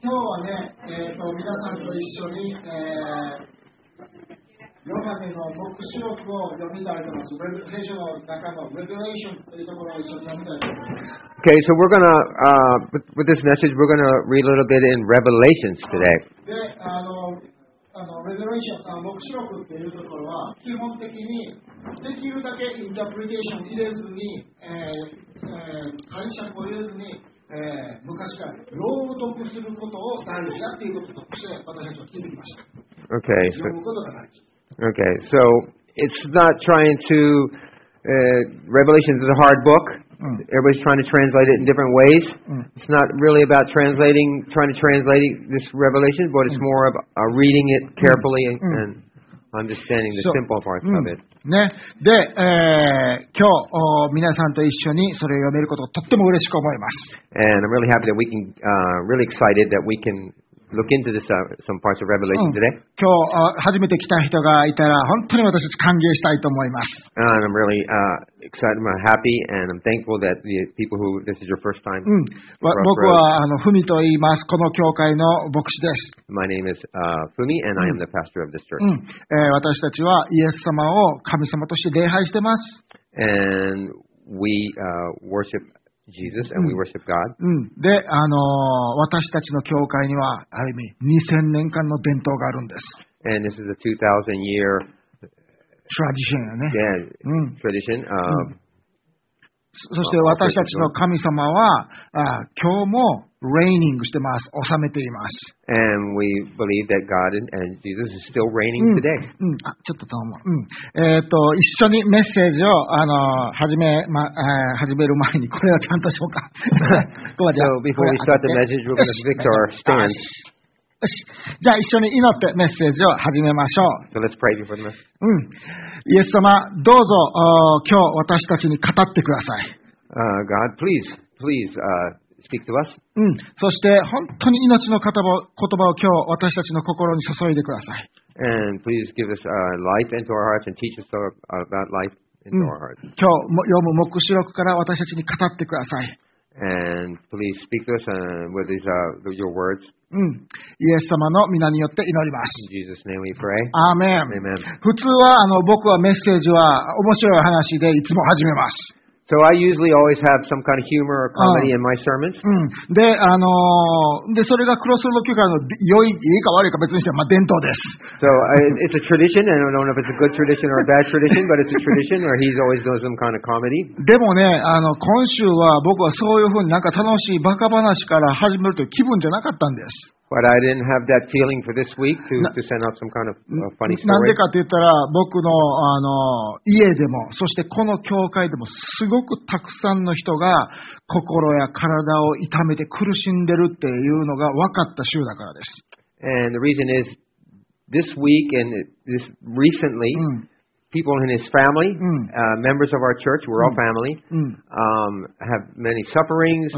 今日はね、皆さんと一緒に、ヨハネの黙示録を読みたいと思います。聖書の中の Revelations というところを一緒に読みたいと思います。 Okay, so we're gonna, with this message, we're gonna read a little bit in Revelations today. で、Revelation 黙示録っていうところは基本的にできるだけインタプリケーション入れずに、解釈を入れずに、昔から朗読することを大事だっていうこととして私たちは気づきました。 Okay, 読むことが大事。 okay, so it's not trying to, Revelations is a hard book. Everybody's trying to translate it in different ways. It's not really about trying to translate this Revelation, but it's more about reading it carefully and understanding the simple parts of it. ね、で、今日皆さんと一緒にそれを読めることをとっても嬉しく思います。 And I'm really happy that we can, really excited that we can look into this, some parts of Revelation today. 今日初めて来た人がいたら本当に私たち歓迎したいと思います。 And I'm really excited, I'm happy, and I'm thankful that the people who this is your first time. 僕はふみと言います。この教会の牧師です。 My name is Fumi, and I am the pastor of this church. 私たちはイエス様を神様として礼拝してます。 And we worship Jesus and we worship God. で、私たちの教会にはある意味2000年間の伝統があるんです。 And this is a 2000-year tradition よね。 Yeah, tradition. そして私たちの神様は今日もreigning してます。治めています。 And we believe that God and Jesus is still reigning today. ちょっとどうも。一緒にメッセージを始める前にこれをちゃんとしようか。 So before we start the message, we're going to fix our stand. よし。じゃあ一緒に祈ってメッセージを始めましょう。 So let's pray before the message. イエス様、どうぞ今日私たちに語ってください。 God, please, speak to us. そして本当に命の言葉を今日私たちの心に注いでください。 And please give us life into our hearts and teach us about life into our hearts. 今日読む黙示録から私たちに語ってください。 And please speak to us with your words. イエス様の皆によって祈ります。 In Jesus' name we pray. アーメン。普通は僕はメッセージは面白い話でいつも始めます。 So I usually always have some kind of humor or comedy in my sermons. で、それがクロスロード教会のいいか悪いか別にして伝統です。 So it's a tradition, and I don't know if it's a good tradition or a bad tradition, but it's a tradition where he's always doing some kind of comedy. でもね、今週は僕はそういうふうになんか楽しいバカ話から始めるという気分じゃなかったんです。 But I didn't have that feeling for this week to send out some kind of funny story. なんでかと言ったら、僕の家でも、そしてこの教会でもすごくたくさんの人が心や体を痛めて苦しんでるっていうのが分かった週だからです。 And the reason is, this week and this recently, people in his family, members of our church, we're all family, have many sufferings,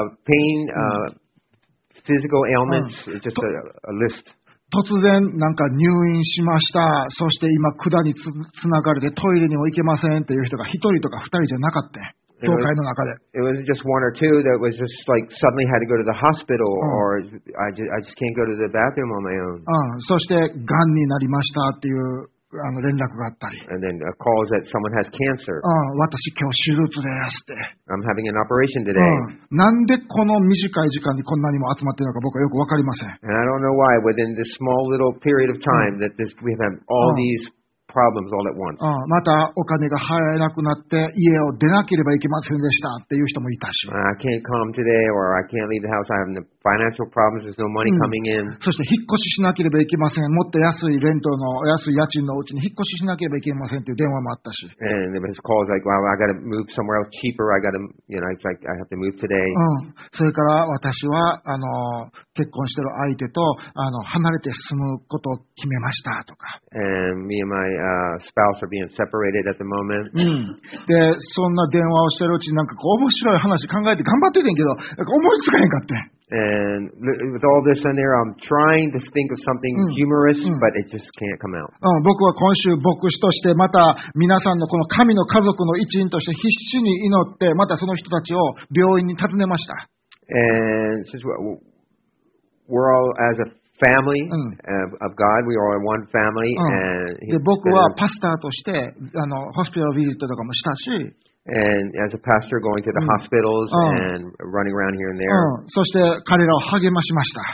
pain, physical ailments, just a list. 突然なんか入院しました。そして今管につながれてトイレにも行けませんっていう人が一人とか二人じゃなかった。教会の中で。 It was just one or two that was just like suddenly had to go to the hospital or I just can't go to the bathroom on my own. そして癌になりましたっていう連絡があったり。 And then calls that someone has cancer. 私今日手術ですって。 I'm having an operation today. なんでこの短い時間にこんなにも集まっているのか僕はよくわかりません。 And I don't know why within this small little period of time that we have all these problems all at once. またお金が払えなくなって家を出なければいけませんでしたっていう人もいたし。 I can't come today or I can't leave the house. I have financial problems. There's no money coming in. そして引っ越ししなければいけません。もっと安いレントの安い家賃のうちに引っ越ししなければいけませんっていう電話もあったし。 And his calls like, well, I got to move somewhere else cheaper. I got to, it's like I have to move today. それから私は結婚してる相手と離れて住むことを決めましたとか。 And me and my spouse are being separated at the moment. で、そんな電話をしてるうちになんか面白い話考えて頑張っててんけど、思いつかへんかって。 And with all this in there, I'm trying to think of something humorous, but it just can't come out. 僕は今週牧師としてまた皆さんのこの神の家族の一員として必死に祈ってまたその人たちを病院に訪ねました。 And since we're all as a family of God. We are one family, and で、僕はパスターとして、ホスピタルビジットとかもしたし、 and as a pastor going to the hospitals and running around here and there. そして彼らを励ましました。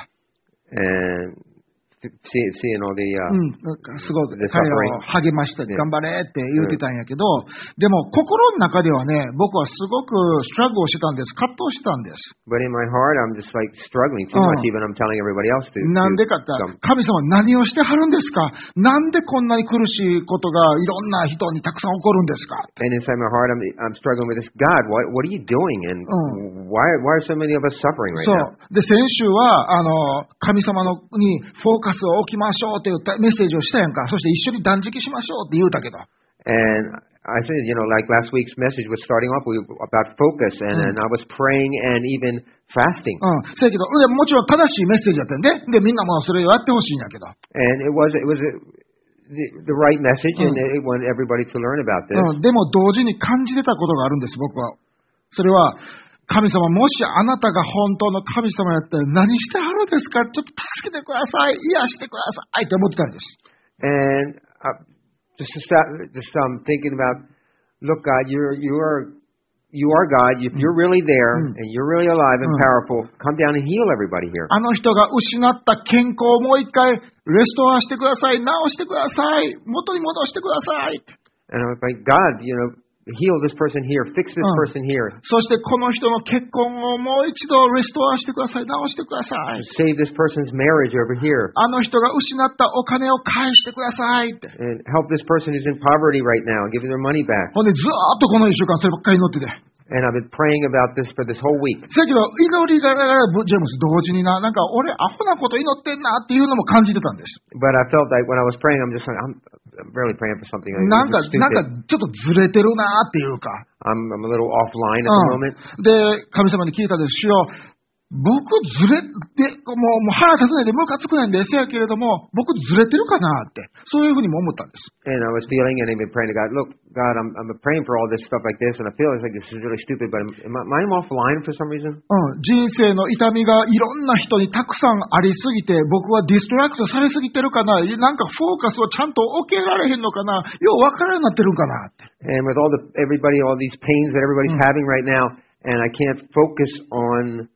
And seeing all the すごく彼らを励まして頑張れって言ってたんやけど、でも心の中ではね、僕はすごくストラグルをしてたんです。葛藤してたんです。 But in my heart, I'm just like struggling too much. Even I'm telling everybody else to. なんでかって神様何をしてはるんですか？なんでこんなに苦しいことがいろんな人にたくさん起こるんですか？ And inside my heart, I'm struggling with this. God, what are you doing? And why are so many of us suffering right now? で、先週は神様にフォーカスを置きましょうというメッセージをしたやんか。そして一緒に断食しましょうって言うたけど。 And I said, like last week's message was starting off about focus, and I was praying and even fasting. そうやけど、もちろん正しいメッセージだったんで、でみんなもそれをやってほしいんやけど。 And it was the right message, and it wanted everybody to learn about this. でも同時に感じてたことがあるんです、僕は。それは。神様、もしあなたが本当の神様やったら何してはるんですか？ちょっと助けてください。癒してくださいって思ってたんです。 And just thinking about, look, God, you are God. If you're really there and you're really alive and powerful, come down and heal everybody here. あの人が失った健康をもう一回レストアしてください。治してください。元に戻してください。 And I was like, God, heal this person here, fix this person here. そしてこの人の結婚をもう一度レストアしてください、直してください。 Save this person's marriage over here. あの人が失ったお金を返してくださいって。 And help this person who's in poverty right now, give them their money back. ほんでずーっとこの1週間そればっかり祈ってて。 And I've been praying about this for this whole week. だけど祈りがジェームス同時になんか俺アホなこと祈ってんなっていうのも感じてたんです。 But I felt like when I was praying, I'm just like I'm barely praying for something. なんかちょっとずれてるなっていうか。 I'm a little offline at the moment. で神様に聞いたですよ。僕ずれて、もう腹立つないでムカつくないんですやけれども、僕ずれてるかなって、そういうふうにも思ったんです。 And I was feeling and I've been praying to God, look, God, I'm praying for all this stuff like this, and I feel like this is really stupid, but am I offline for some reason? 人生の痛みがいろんな人にたくさんありすぎて、僕はディストラクトされすぎてるかな、なんかフォーカスをちゃんと置けられへんのかな、よう分からんようになってるんかなって。 And with all these pains that everybody's having right now, and I can't focus on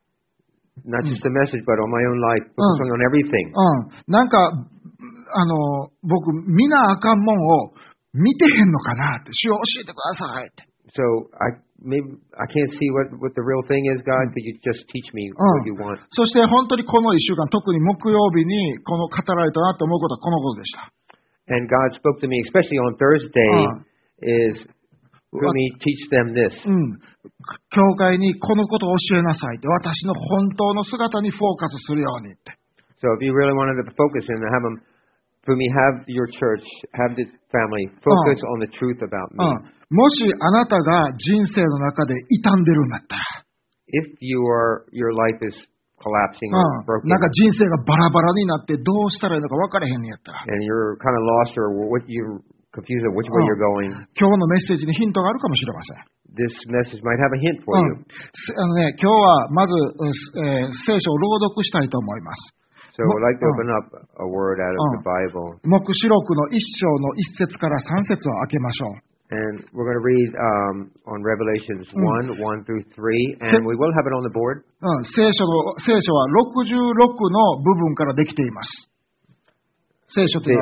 not just the message, but on my own life, focusing on everything. なんか僕見なあかんもんを見てへんのかなって、主を教えてくださいって。 So maybe I can't see what the real thing is, God. Could you just teach me what you want? そして本当にこの1週間、特に木曜日にこの語られたなと思うことはこのことでした。 And God spoke to me, especially on Thursday, is for me teach them this. 教会にこのことを教えなさいって、私の本当の姿にフォーカスするようにって。 So if you really wanted to focus and have them, for me, have your church, have this family focus on the truth about me. もしあなたが人生の中で傷んでるんだったら、 if your life is collapsing or broken, なんか人生がバラバラになってどうしたらいいのか分からへんねやったら、 and you're kind of lost or what you're confused of which way you're going, 今日のメッセージにヒントがあるかもしれません。 This message might have a hint for you. 今日はまず、聖書を朗読したいと思います。 So I'd like to open up a word out of the Bible. 黙示録の1章の1節から3節を開けましょう。 And we're going to read on Revelations 1 through 3, and we will have it on the board. 聖書は66の部分からできています。聖書というのは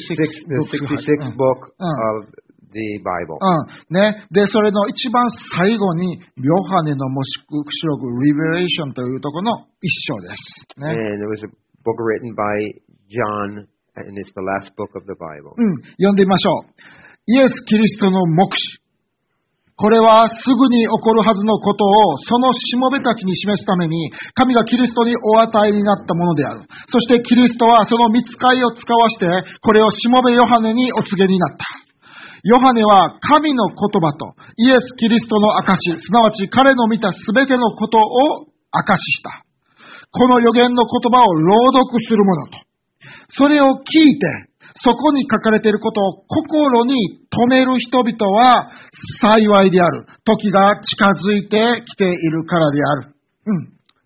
66 book of the Bible. ね。で、それの一番最後に、ヨハネの黙示録 Revelation というところの一章です。ね。 And it was a book written by John, and it's the last book of the Bible. 読んでみましょう。イエス・キリストの黙示。これはすぐに起こるはずのことをそのしもべたちに示すために神がキリストにお与えになったものである。そしてキリストはその御使いを使わしてこれをしもべヨハネにお告げになった。ヨハネは神の言葉とイエス・キリストの証し、すなわち彼の見たすべてのことを証しした。この予言の言葉を朗読する者と、それを聞いてそこに書かれていることを心に留める人々は幸いである。時が近づいてきているからである。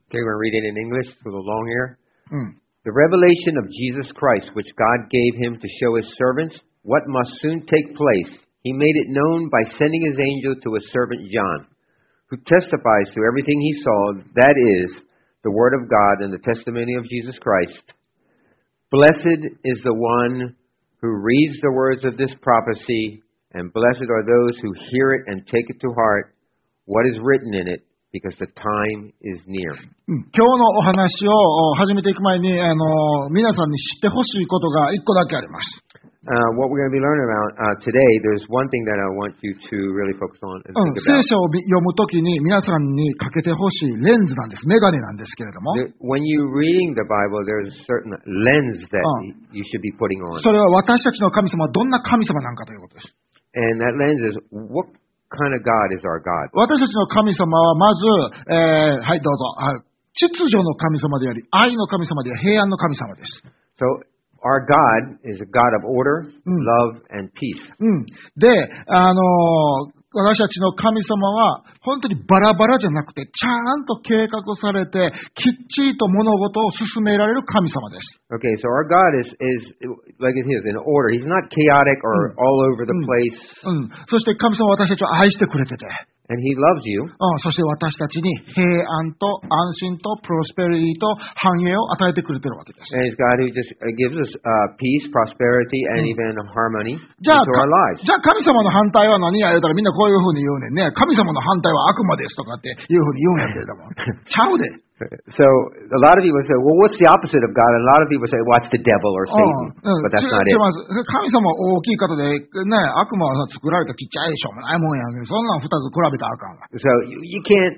Okay, we're reading in English. It's a little long here. うん。 The revelation of Jesus Christ, which God gave him to show his servants what must soon take place. He made it known by sending his angel to his servant John, who testifies to everything he saw, that is, the word of God and the testimony of Jesus Christ. Blessed is the one who reads the words of this prophecy, and blessed are those who hear it and take it to heart what is written in it, because the time is near. 今日のお話を始めていく前に、皆さんに知ってほしいことが一個だけあります。 What we're going to be learning about today, there's one thing that I want you to really focus on and think 聖 about. 書を読むときに皆さんにかけてほしいレンズなんです。メガネなんですけれども。 When you're reading the Bible, there's a certain lens that you should be putting on. それは私たちの神様はどんな神様なんかということです。 And that lens is, what kind of God is our God? 私たちの神様はまず、はいどうぞ、秩序の神様であり、愛の神様であり、平安の神様です。 So, our God is a God of order, love, and peace. で、私たちの神様は本当にバラバラじゃなくて、ちゃんと計画されて、きっちりと物事を進められる神様です。 Okay, so our God is like it is, in order. He's not chaotic or all over the place. そして神様は私たちを愛してくれてて、 And He loves you. そして私たちに平安と安心とプロスペリティと繁栄を与えてくれてるわけです。 And He's God who just gives us peace, prosperity, and even harmony じゃあ into our lives. 神様の反対は何や言うたらみんなこういうふうに言うねんね。神様の反対は悪魔ですとかっていうふうに言うんやけれども。ちゃうで。 So a lot of people say, well, what's the opposite of God? And a lot of people say, well, it's the devil or Satan. But that's not it. 神様は大きい方で、ね、悪魔は作られたちっちゃいしょうもないもんやけど、そんなん二つ比べたらあかんわ。 So you can't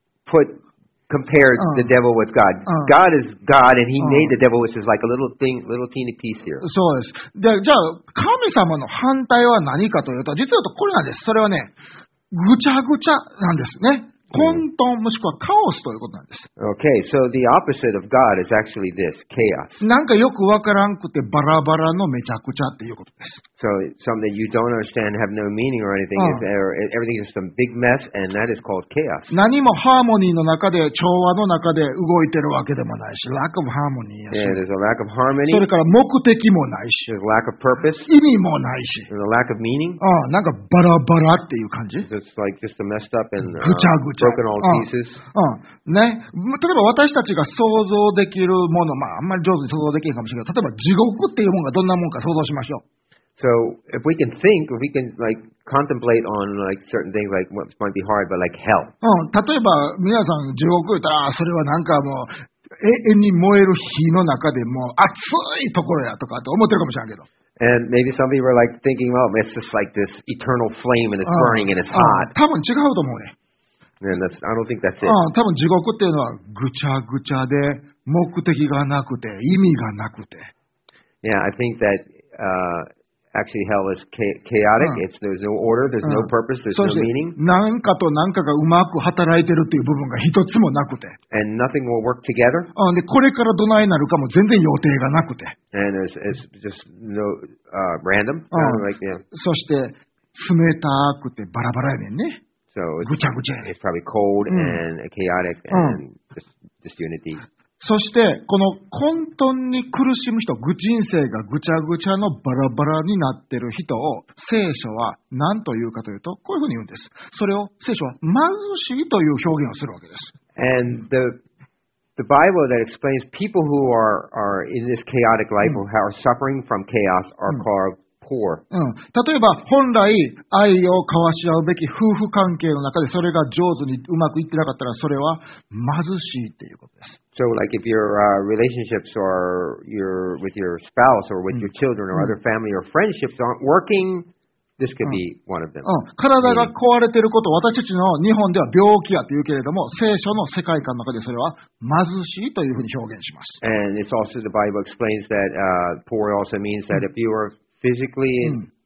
compare the devil with God. God is God, and He made the devil, which is like a little teeny piece here. そうです。じゃあ、神様の反対は何かというと、実はこれなんです。それはね、ぐちゃぐちゃなんですね。混沌もしくはカオスということなんです。 Okay, so the opposite of God is actually this, chaos. なんかよくわからんくてバラバラのめちゃくちゃっていうことです。 So something that you don't understand, have no meaning or anything, everything is some big mess, and that is called chaos. 何もハーモニーの中で、調和の中で動いてるわけでもないし、lack of harmony やし、 Yeah, there's a lack of harmony, それから目的もないし、 there's a lack of purpose, 意味もないし、 there's a lack of meaning. なんかバラバラっていう感じ。 It's like just a messed up and ぐちゃぐちゃ。 broken all pieces. ね。例えば私たちが想像できるもの、あんまり上手に想像できるかもしれないけど、例えば地獄っていうものがどんなもんか想像しましょう。 So if we can like contemplate on like certain things, like what might be hard, but like hell. 例えば皆さん地獄言ったら、それはなんかもう永遠に燃える火の中でもう熱いところやとかって思ってるかもしれないけど。 And maybe some people are like thinking, well, it's just like this eternal flame and it's burning and it's hot. 多分違うと思うね。 And I don't think that's it. 多分地獄っていうのはぐちゃぐちゃで目的がなくて意味がなくて。 Yeah, I think that actually hell is chaotic. There's no order, there's no purpose, there's no meaning. 何かと何かがうまく働いてるっていう部分が一つもなくて。 And nothing will work together. で、これからどないなるかも全然予定がなくて。 And it's just no random. Like, yeah. そして冷たくてバラバラやねんね。 So it's probably cold and chaotic and disunity. そして、この混沌に苦しむ人、人生がぐちゃぐちゃのバラバラになっている人を、聖書は何というかというと、こういうふうに言うんです。それを聖書は貧しいという表現をするわけです。 And the Bible that explains people who are in this chaotic life or who are suffering from chaos are called poor. 例えば、本来愛を交わし合うべき夫婦関係の中でそれが上手にうまくいってなかったら、それは貧しいっていうことです。 So, like if your relationships or with your spouse or with your children or other family or friendships aren't working, this could be one of them. 体が壊れていることを私たちの日本では病気やと言うけれども、聖書の世界観の中でそれは貧しいというふうに表現します。 And it's also the Bible explains that poor also means that if you are physically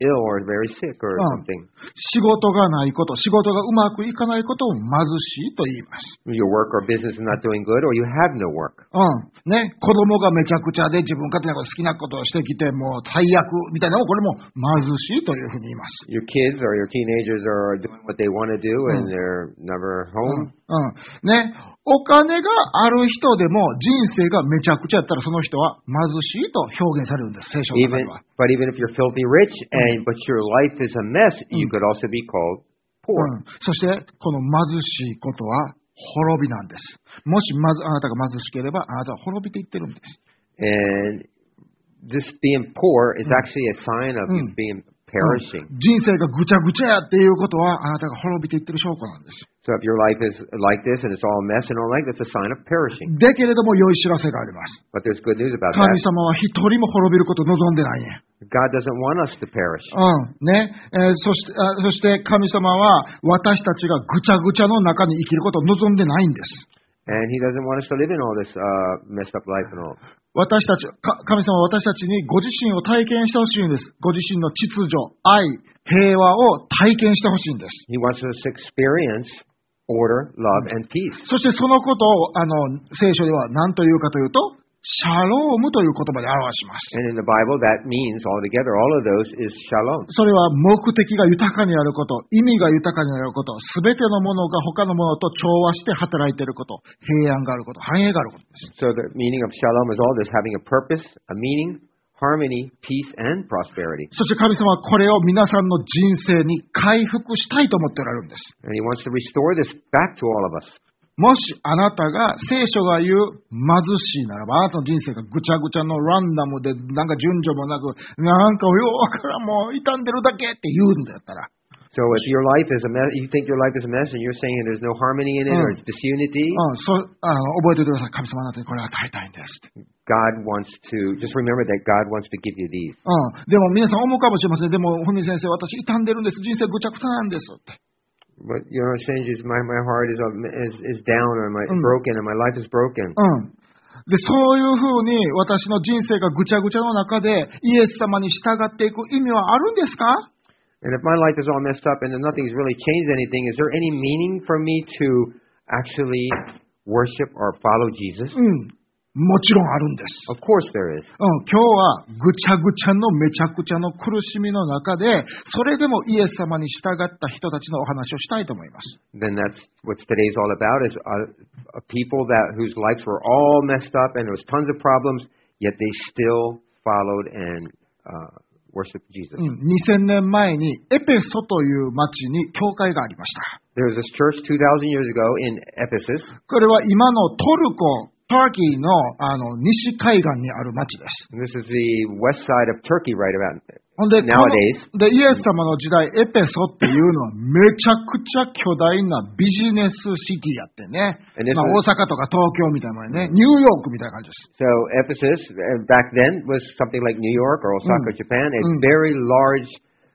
ill or very sick or something. 仕事がないこと、仕事がうまくいかないことを貧しいと言います。 Your work or business is not doing good, or you have no work. ね、子供がめちゃくちゃで自分勝手なこと好きなことをしてきて、もう最悪みたいなのをこれも貧しいというふうに言います。 Your kids or your teenagers are doing what they want to do and they're never home. ね、お金がある人でも人生がめちゃくちゃやったらその人は貧しいと表現されるんです、聖書の中では。 But even if you're filthy rich but your life is a mess, you could also be called poor. そしてこの貧しいことは滅びなんです。もしあなたが貧しければあなたは滅びていってるんです。 And this being poor is actually a sign of you being perishing. 人生がぐちゃぐちゃやっていうことはあなたが滅びていってる証拠なんです。 So if your life is like this and it's all a mess and all like that's a sign of perishing. だけれども良い知らせがあります。 But there's good news about 神 that. 様は一人も滅びることを望んでないね。 God doesn't want us to perish. ね、そして神様は私たちがぐちゃぐちゃの中に生きることを望んでないんです。 And He doesn't want us to live in all this messed up life and all. 私たち、神様は私たちにご自身を体験してほしいんです。ご自身の秩序、愛、平和を体験してほしいんです。 He wants us to experience order, love, and peace. そしてそのことを聖書では何というかというと、シャロームという言葉で表します。 And in the Bible, that means altogether, all of those is shalom. それは目的が豊かにあること、意味が豊かにあること、すべてのものが他のものと調和して働いていること、平安があること、繁栄があることです。 So the meaning of shalom is all this, having a purpose, a meaning, harmony, peace, and prosperity. そして神様はこれを皆さんの人生に回復したいと思っておられるんです。 And He wants to restore this back to all of us. もしあなたが聖書が言う貧しいならば、あなたの人生がぐちゃぐちゃのランダムで、なんか順序もなく、なんかようわからん、もう傷んでるだけって言うんだったら。 So if your life is a mess, you think your life is a mess, and you're saying there's no harmony in it or it's disunity. 覚えておいてください。神様あなたにこれを与えたいんです。 God wants to, just remember that God wants to give you these. でも皆さん思うかもしれません。でも本人先生、私傷んでるんです。人生ぐちゃぐちゃなんですって。 But you know, saying just my heart is down or broken and my life is broken. で、そういうふうに私の人生がぐちゃぐちゃの中でイエス様に従っていく意味はあるんですか？ And if my life is all messed up and nothing's really changed anything, is there any meaning for me to actually worship or follow Jesus? もちろんあるんです。 Of course there is. 今日はぐちゃぐちゃのめちゃくちゃの苦しみの中で、それでもイエス様に従った人たちのお話をしたいと思います。 Then that's what today's all about is people whose lives were all messed up and there was tons of problems, yet they still followed and worshiped Jesus. 2000年前にエペソという町に教会がありました。 There was this church 2,000 years ago in Ephesus. これは今のトルコ、Turkey の西海岸にある町です。 This is the west side of Turkey right about nowadays. で、イエス様の時代、エペソっていうのはめちゃくちゃ巨大なビジネスシティやってね。大阪とか東京みたいなね、ニューヨークみたいな感じです。 So Ephesus back then was something like New York or Osaka, Japan. It's very large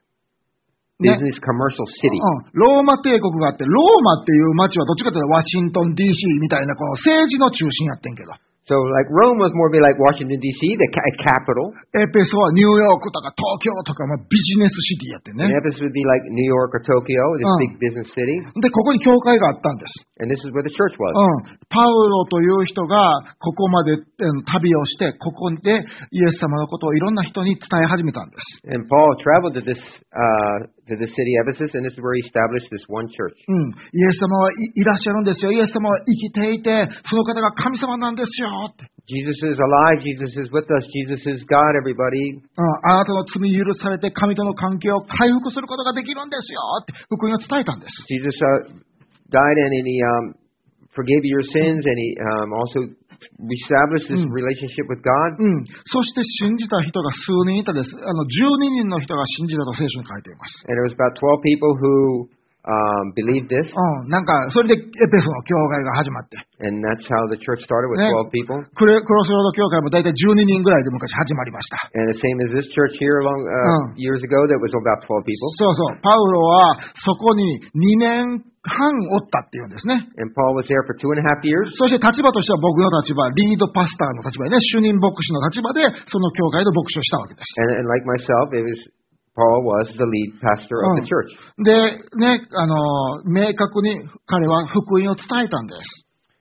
business commercial city. ローマ帝国があって、ローマっていう町はどっちかというとワシントン DC みたいなこの政治の中心やってんけど。 So like Rome was more be like Washington D.C., the capital. エペソはニューヨークとか東京とかビジネスシティやってね。 And Ephesus would be like New York or Tokyo, this big business city. で、ここに教会があったんです。 And this is where the church was. パウロという人がここまで旅をして、ここでイエス様のことをいろんな人に伝え始めたんです。 And Paul traveled to this city Ephesus, and this is where he established this one church. イエス様はいらっしゃるんですよ。イエス様は生きていて、その方が神様なんですよって。 Jesus is alive. Jesus is with us. Jesus is God, everybody. あなたの罪許されて神との関係を回復することができるんですよって福音を伝えたんです。 Jesus died and he forgave your sins and he also established this relationship with God. そして信じた人が数人いたです。12人の人が信じたと聖書に書いています。 And there was about 12 people who believed this. なんかそれでエペソの教会が始まって。 And that's how the church started with 12 people. クロスロード教会も大体12人ぐらいで昔始まりました。 And the same as this church here years ago that was about 12 people. そうそう。パウロはそこに2年半おったっていうんですね。 And Paul was there for 2.5 years. そして立場としては僕の立場、リードパスターの立場でね、主任牧師の立場でその教会で牧師をしたわけです。 And like myself, it was Paul was the lead pastor of the church. で、ね、明確に彼は福音を伝えたんです。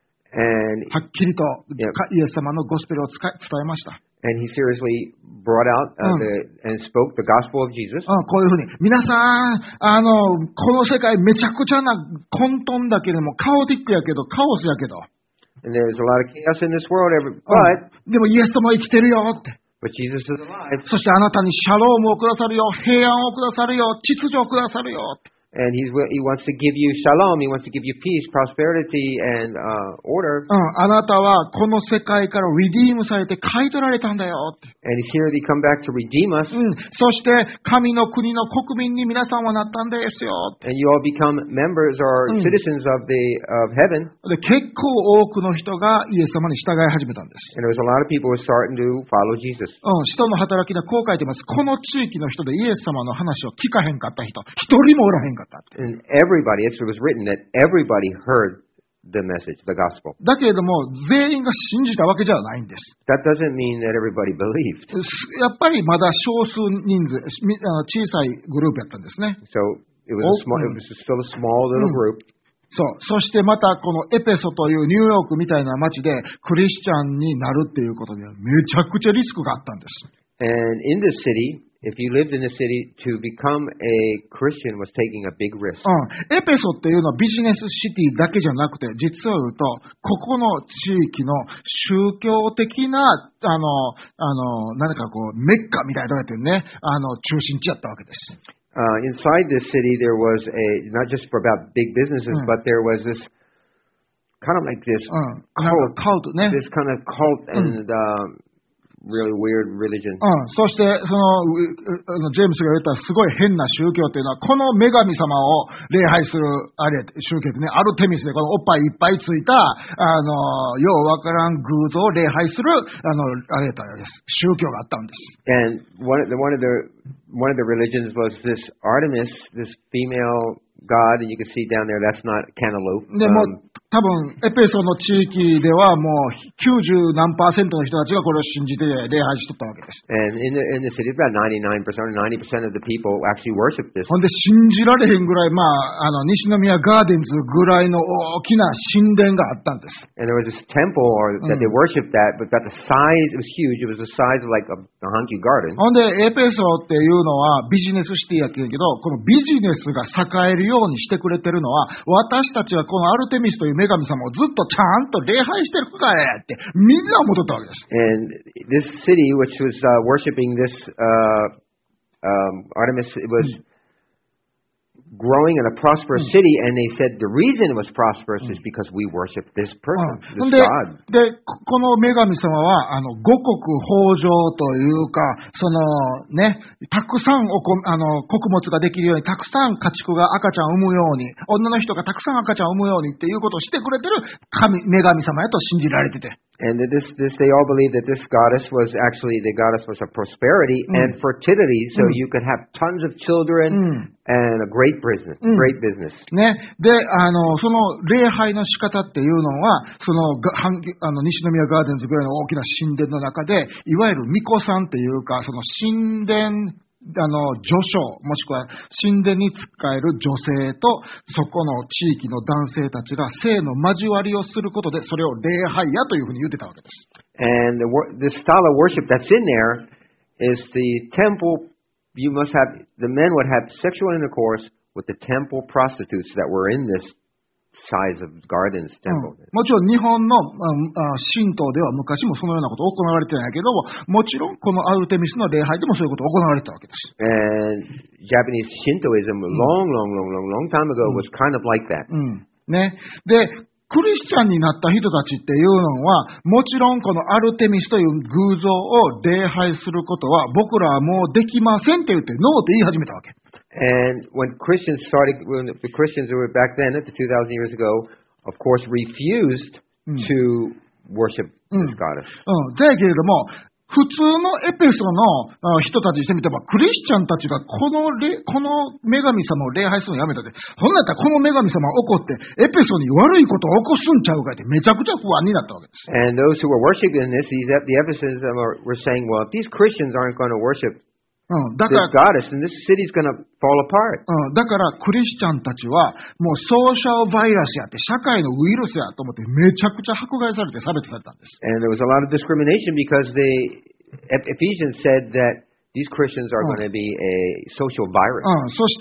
And はっきりと Yeah. イエス様のゴスペルを伝えました。 And he seriously brought out and spoke the gospel of Jesus. こういうふうに、皆さん、この世界めちゃくちゃな混沌だけれども、カオティックやけど、カオスやけど、 And there's a lot of chaos in this world, but でもイエス様は生きてるよって。 Jesus is alive. そしてあなたにシャロームをくださるよ、平安をくださるよ、秩序をくださるよって。 And he wants to give you shalom. He wants to give you peace, prosperity, and order. あなたはこの世界からリディームされて買い取られたんだよって。 And he's here to come back to redeem us. そして神の国の国民に皆さんはなったんですよって。 And you all become members or citizens of heaven. で、結構多くの人がイエス様に従い始めたんです。 And there was a lot of people who were starting to follow Jesus. 使徒の働きでこう書いてます。この地域の人でイエス様の話を聞かへんかった人、一人もおらへんかった。 And everybody, it was written that everybody heard the message, the gospel. だけれども、全員が信じたわけじゃないんです。 That doesn't mean that everybody believed. やっぱりまだ少数人数、小さいグループやったんですね。 So it was still a small little group. そしてまたこのエペソというニューヨークみたいな街でクリスチャンになるっていうことにはめちゃくちゃリスクがあったんです。 And in this city, if you lived in the city, to become a Christian was taking a big risk. エペソっていうのはビジネスシティだけじゃなくて、実を言うと、ここの地域の宗教的な、何かこう、メッカみたいなところやってね、中心地やったわけです。 Inside this city, there was not just for about big businesses, but there was this kind of like this cult, this kind of cult and really weird religion. そして、ジェームスが言ったすごい変な宗教というのは、この女神様を礼拝する、宗教ですね。アルテミスでこのおっぱいいっぱいついた、ようわからん偶像を礼拝する、宗教があったんです。 And one of the religions was this Artemis, this female god, and you can see down there, that's not cantaloupe. でも多分エペソの地域ではもう90何%の人たちがこれを信じて礼拝しとったわけです。 And in the city, about 99% or 90% of the people actually worship this. ほんで信じられへんぐらい、西宮ガーデンズぐらいの大きな神殿があったんです。 And there was this temple that they worshipped that, but the size, it was huge. It was the size of like a Hanky Garden. ほんでエペソっていうのはビジネスシティやけど、このビジネスが栄えるようにしてくれてるのは、私たちはこのアルテミスという女神様をずっとちゃんと礼拝してるからやってみんな思っとったわけです。 And this city, which was worshiping this Artemis, it was growing in a prosperous city, and they said the reason it was prosperous is because we worship this person, this God. で、この女神様は五穀豊穣というか、たくさん穀物ができるように、たくさん家畜が赤ちゃんを産むように、女の人がたくさん赤ちゃんを産むようにっていうことをしてくれてる女神様やと信じられてて。 And they all believed that this goddess was actually, the goddess was of prosperity and fertility, so you could have tons of children and a great business. Great business. ね。で、その礼拝の仕方っていうのは、西宮ガーデンズぐらいの大きな神殿の中で、いわゆる巫女さんっていうか、その神殿、序章、もしくは神殿に仕える女性と、そこの地域の男性たちが性の交わりをすることで、それを礼拝やというふうに言ってたわけです。 And the style of worship that's in there is the temple. You must have, the men would have sexual intercourse with the temple prostitutes that were in this size of gardens temple. もちろん日本の神道では昔もそのようなこと行われてないけども、もちろんこのアルテミスの礼拝でもそういうことが行われてたわけです。 And Japanese Shintoism long time ago was kind of like that. ね。で、クリスチャンになった人たちっていうのは、もちろんこのアルテミスという偶像を礼拝することは僕らはもうできませんって言ってノーって言い始めたわけ。 And when the Christians who were back then, 2,000 years ago, of course, refused to worship this goddess. だけれども、普通のエペソの人たちにしてみても、クリスチャンたちがこの女神様を礼拝するのやめたで、そんなやったらこの女神様が怒って、エペソに悪いことを起こすんちゃうかって、めちゃくちゃ不安になったわけです。 And those who were worshiping this, the Ephesians were saying, well, if these Christians aren't going to worship だか this ら、 goddess, and this city's going to fall apart. だからクリスチャンたちは、もうソーシャルバイラスやって、社会のウイルスやと思って、めちゃくちゃ迫害されて差別されたんです。 And there was a lot of discrimination because Ephesians said that these Christians are going to be a social virus. そして、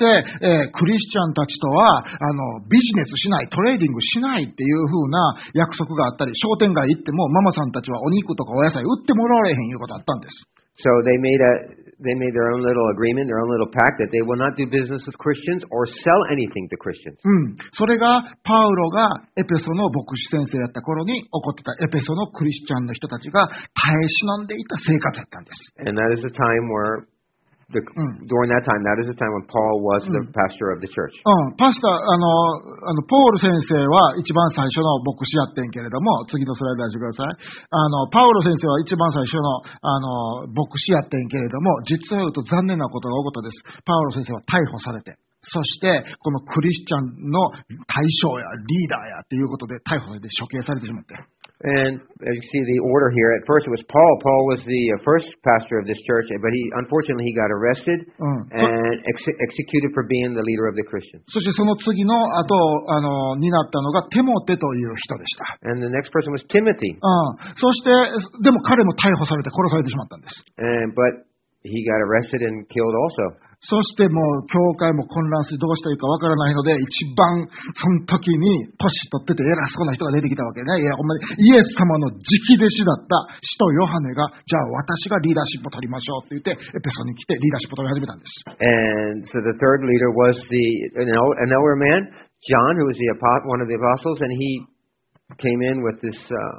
クリスチャンたちとはビジネスしない、トレーディングしないっていう風な約束があったり、商店街行ってもママさんたちはお肉とかお野菜売ってもらわれへんいうことあったんです。 So they made their own little agreement, their own little pact that they will not do business with Christians or sell anything to Christians. それがパウロがエペソの牧師先生やった頃に起こってたエペソのクリスチャンの人たちが耐え忍んでいた生活だったんです。 And that is the time where during that time, that is the time when Paul was the pastor of the church. パスタポール先生は一番最初の牧師やってんけれども、次のスライド出してください。パウロ先生は一番最初の牧師やってんけれども、実は言うと残念なことが起こったです。パウロ先生は逮捕されて、そしてこのクリスチャンの対象やリーダーやっていうことで逮捕されて処刑されてしまって。 And you see the order here. At first it was Paul. Paul was the first pastor of this church, but unfortunately he got arrested and executed for being the leader of the Christians. そしてその次の後になったのがテモテという人でした。 And the next person was Timothy. そしてでも彼も逮捕されて殺されてしまったんです。 But he got arrested and killed also. そしてもう教会も混乱してどうしたらいいかわからないので、一番その時に年取ってて偉そうな人が出てきたわけね。いやほんまにイエス様の直弟子だった使徒ヨハネが、じゃあ私がリーダーシップを取りましょうって言ってエペソに来てリーダーシップを取り始めたんです。 And so the third leader was an elder man, John, who was one of the apostles, and he came in with this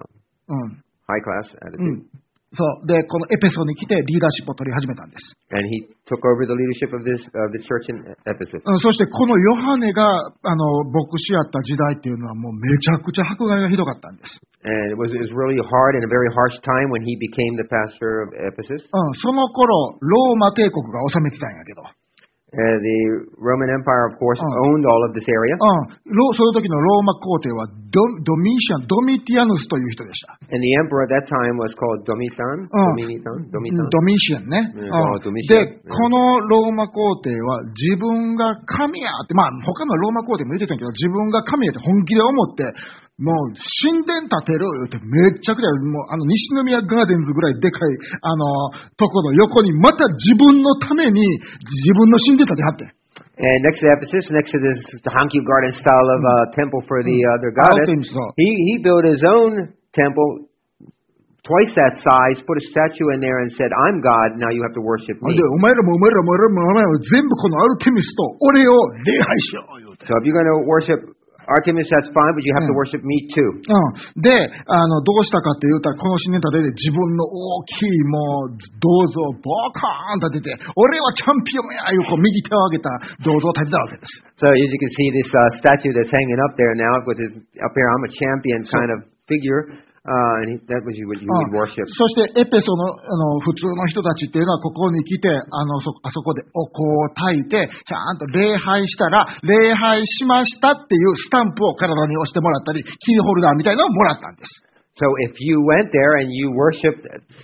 high class attitude. そうでこのエペソに来てリーダーシップを取り始めたんです。 And he took over the leadership of the church in Ephesus. そしてこのヨハネが牧師やった時代っていうのはもうめちゃくちゃ迫害がひどかったんです。 And it was really hard and a very harsh time when he became the pastor of Ephesus. その頃ローマ帝国が治めてたんやけど。 The Roman Empire, of course, owned all of this area. その時のローマ皇帝はドミティアヌスという人でした。 And the emperor at that time was called Domitian. ドミシアンね。で、このローマ皇帝は自分が神やって、他のローマ皇帝も言ってたんやけど、自分が神やって本気で思って、もう神殿建てるってめっちゃくちゃ、もう西宮ガーデンズぐらいでかいとこの横にまた自分のために自分の神殿建てはって。 And next to Ephesus, next to this Hanky Garden style of temple for the other goddess, he built his own temple twice that size, put a statue in there and said, I'm God, now you have to worship me. お前らも全部このアルテミスと俺を礼拝しよう言うて。 So if you're going to worship Artemis, that's fine, but you have to worship me too. で、どうしたかって言うたら、この神殿建てて自分の大きいもう銅像をボカーン立てて、俺はチャンピオンやいうこう右手を上げた銅像を建てたわけです。 So as you can see, this statue that's hanging up there now, with his, up here, I'm a champion kind of figure. And that was what you would worship. そしてエペソの普通の人たちっていうのはここに来てあそこでお香を焚いてちゃんと礼拝したら礼拝しましたっていうスタンプを体に押してもらったりキーホルダーみたいなのをもらったんです。 So if you went there and you worshipped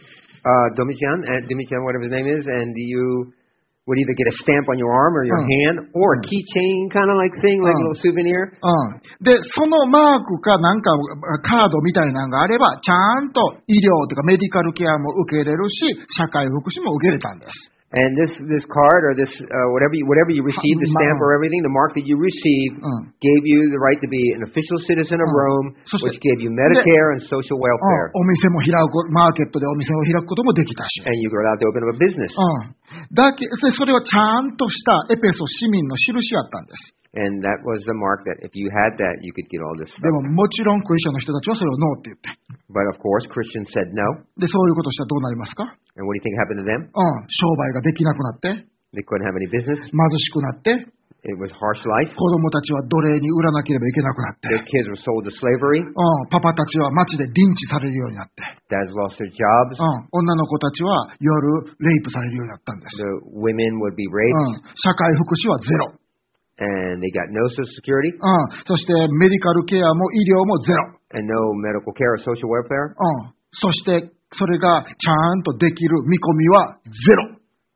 Domitian, whatever his name is, and you would either get a stamp on your arm or your hand, or a keychain kind of like thing, like a little souvenir. で、そのマークかなんかカードみたいなのがあれば、ちゃんと医療とかメディカルケアも受け入れるし、社会福祉も受け入れたんです。 And this card or this whatever you received, the stamp or everything, the mark that you received gave you the right to be an official citizen of Rome, which gave you Medicare and social welfare. お店も開く、マーケットでお店を開くこともできたし。 And you were allowed to open up a business. それはちゃんとしたエペソ市民の印やったんです。 And that was the mark that if you had that, you could get all this stuff. でももちろんクリスチャンの人たちはそれをノーって言って。 But of course, Christians said no. で、そういうことしたらどうなりますか？ And what do you think happened to them? 商売ができなくなって。 They couldn't have any business. 貧しくなって。 It was harsh life. 子供たちは奴隷に売らなければいけなくなって。 Their kids were sold to slavery. パパたちは街でリンチされるようになって。 Dads lost their jobs. 女の子たちは夜レイプされるようになったんです。 The women would be raped. 社会福祉はゼロ。 And they got no social security. そしてメディカルケアも医療もゼロ。 And no medical care or social welfare. そしてそれがちゃんとできる見込みはゼロ。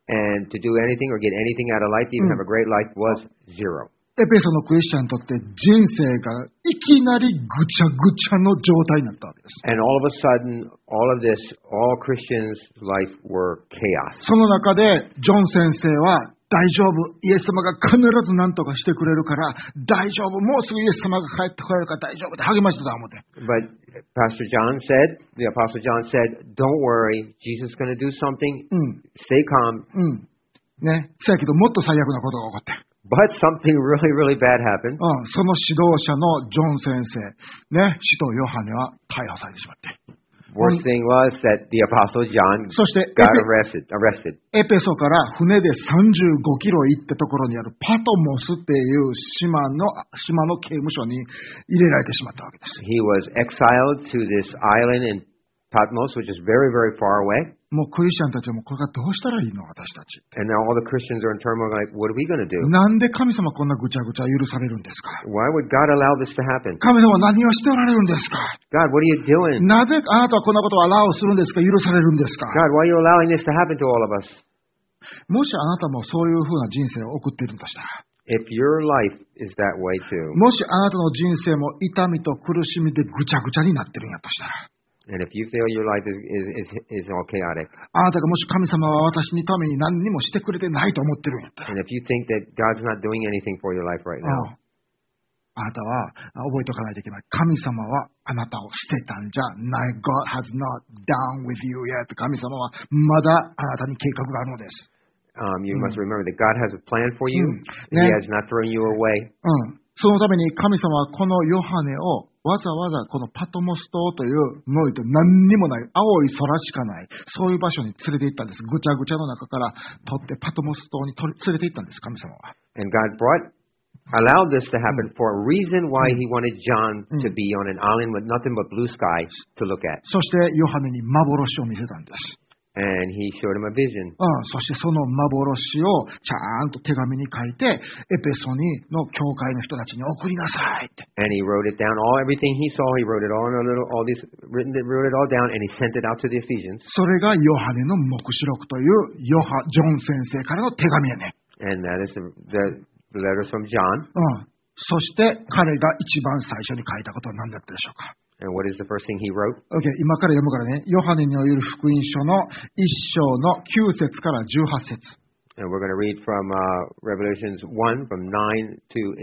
and to do anything or get anything out of life, to even have a great life, was zero. エペソのクリスチャンにとって人生がいきなりぐちゃぐちゃの状態になったわけです。 And all of a sudden, all of this, all Christians' life were chaos. その中でジョン先生は大丈夫、イエス様が必ず何とかしてくれるから大丈夫、もうすぐイエス様が帰ってこられるから大丈夫って励ましてた思って。 But Pastor John said, the Apostle John said, don't worry, Jesus is going to do something, stay calm. ね、そうやけどもっと最悪なことが起こって。 But something really, really bad happened. その指導者のジョン先生、ね、使徒ヨハネは逮捕されてしまって。 Worst thing was that the Apostle John そして got arrested. エペソから船で35キロ行ってところにあるパトモスっていう島の刑務所に入れられてしまったわけです。 He was exiled to this island in Patmos, which is very, very far away. もうクリスチャンたちはもうこれがどうしたらいいの私たち。 And now all the Christians are in turmoil like, what are we going to do? なんで神様こんなぐちゃぐちゃ許されるんですか？ Why would God allow this to happen? 神様は何をしておられるんですか？ God, what are you doing? なぜあなたはこんなことをアラウするんですか？許されるんですか？ God, why are you allowing this to happen to all of us? もしあなたもそういうふうな人生を送っているんだとしたら、 If your life is that way too, もしあなたの人生も痛みと苦しみでぐちゃぐちゃになってるんやとしたら、 and if you feel your life is all chaotic, あなたがもし神様は私のために何にもしてくれてないと思ってるんやったら、 and if you think that God's not doing anything for your life right now, あなたは覚えておかないといけない。神様はあなたを捨てたんじゃない。God has not done with you yet. 神様はまだあなたに計画があるのです。 you must remember that God has a plan for you, and He has not thrown you away. そのために神様はこのヨハネをわざわざこのパトモス島というもう何にもない青い空しかないそういう場所に連れて行ったんです。ぐちゃぐちゃの中から取ってパトモス島に連れて行ったんです神様は。 And God allowed this to happen for a reason why He wanted John to be on an island with nothing but blue sky to look at. そしてヨハネに幻を見せたんです。 And He showed him a vision. そしてその幻をちゃんと手紙に書いてエペソの教会の人たちに送りなさいって。 And he wrote it down, everything he saw, he wrote it all in wrote it all down, and he sent it out to the Ephesians. それがヨハネの黙示録というジョン先生からの手紙やね。 And that is the letters from John. そして彼が一番最初に書いたことは何だったでしょうか。 And what is the first thing he wrote? Okay, 今から読むからね。ヨハネにおよる福音書の1章の9節から18節。 And we're going to read from Revelations 1 from 9 to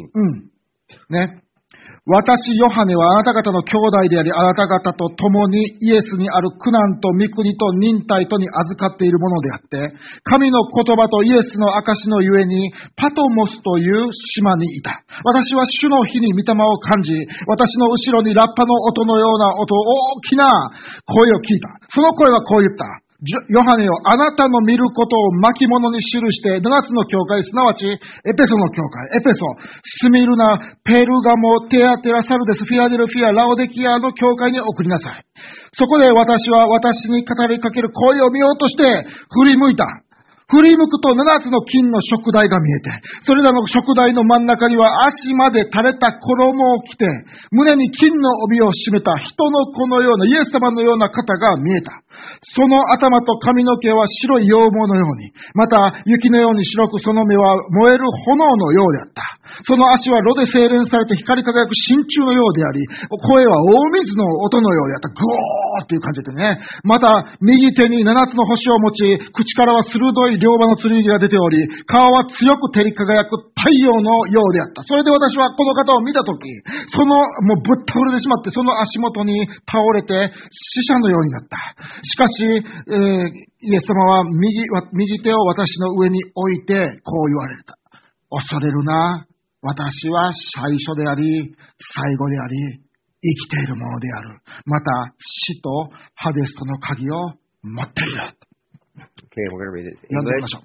18. ね。私、ヨハネはあなた方の兄弟であり、あなた方と共にイエスにある苦難と御国と忍耐とに預かっているものであって、神の言葉とイエスの証のゆえに、パトモスという島にいた。私は主の日に御霊を感じ、私の後ろにラッパの音のような音、大きな声を聞いた。その声はこう言った。ヨハネよ、あなたの見ることを巻物に記して7つの教会、すなわちエペソの教会、エペソ、スミルナ、ペルガモ、テアテラ、サルデス、フィアデルフィア、ラオデキアの教会に送りなさい。そこで私は私に語りかける声を見ようとして振り向いた。振り向くと7つの金の燭台が見えて、それらの燭台の真ん中には足まで垂れた衣を着て、胸に金の帯を締めた人の子のような、イエス様のような方が見えた。その頭と髪の毛は白い羊毛のように、また雪のように白く、その目は燃える炎のようであった。その足は炉で精錬されて光り輝く真鍮のようであり、声は大水の音のようであった。グオーっていう感じでね。また、右手に7つの星を持ち、口からは鋭い両刃の剣が出ており、顔は強く照り輝く太陽のようであった。それで私はこの方を見たとき、もうぶっ倒れてしまって、その足元に倒れて死者のようになった。しかし、イエス様は右手を私の上に置いて、こう言われた。恐れるな。私は最初であり、最後であり、生きているものである。また、死とハデスとの鍵を持っている。 Okay, we're going to read it. English.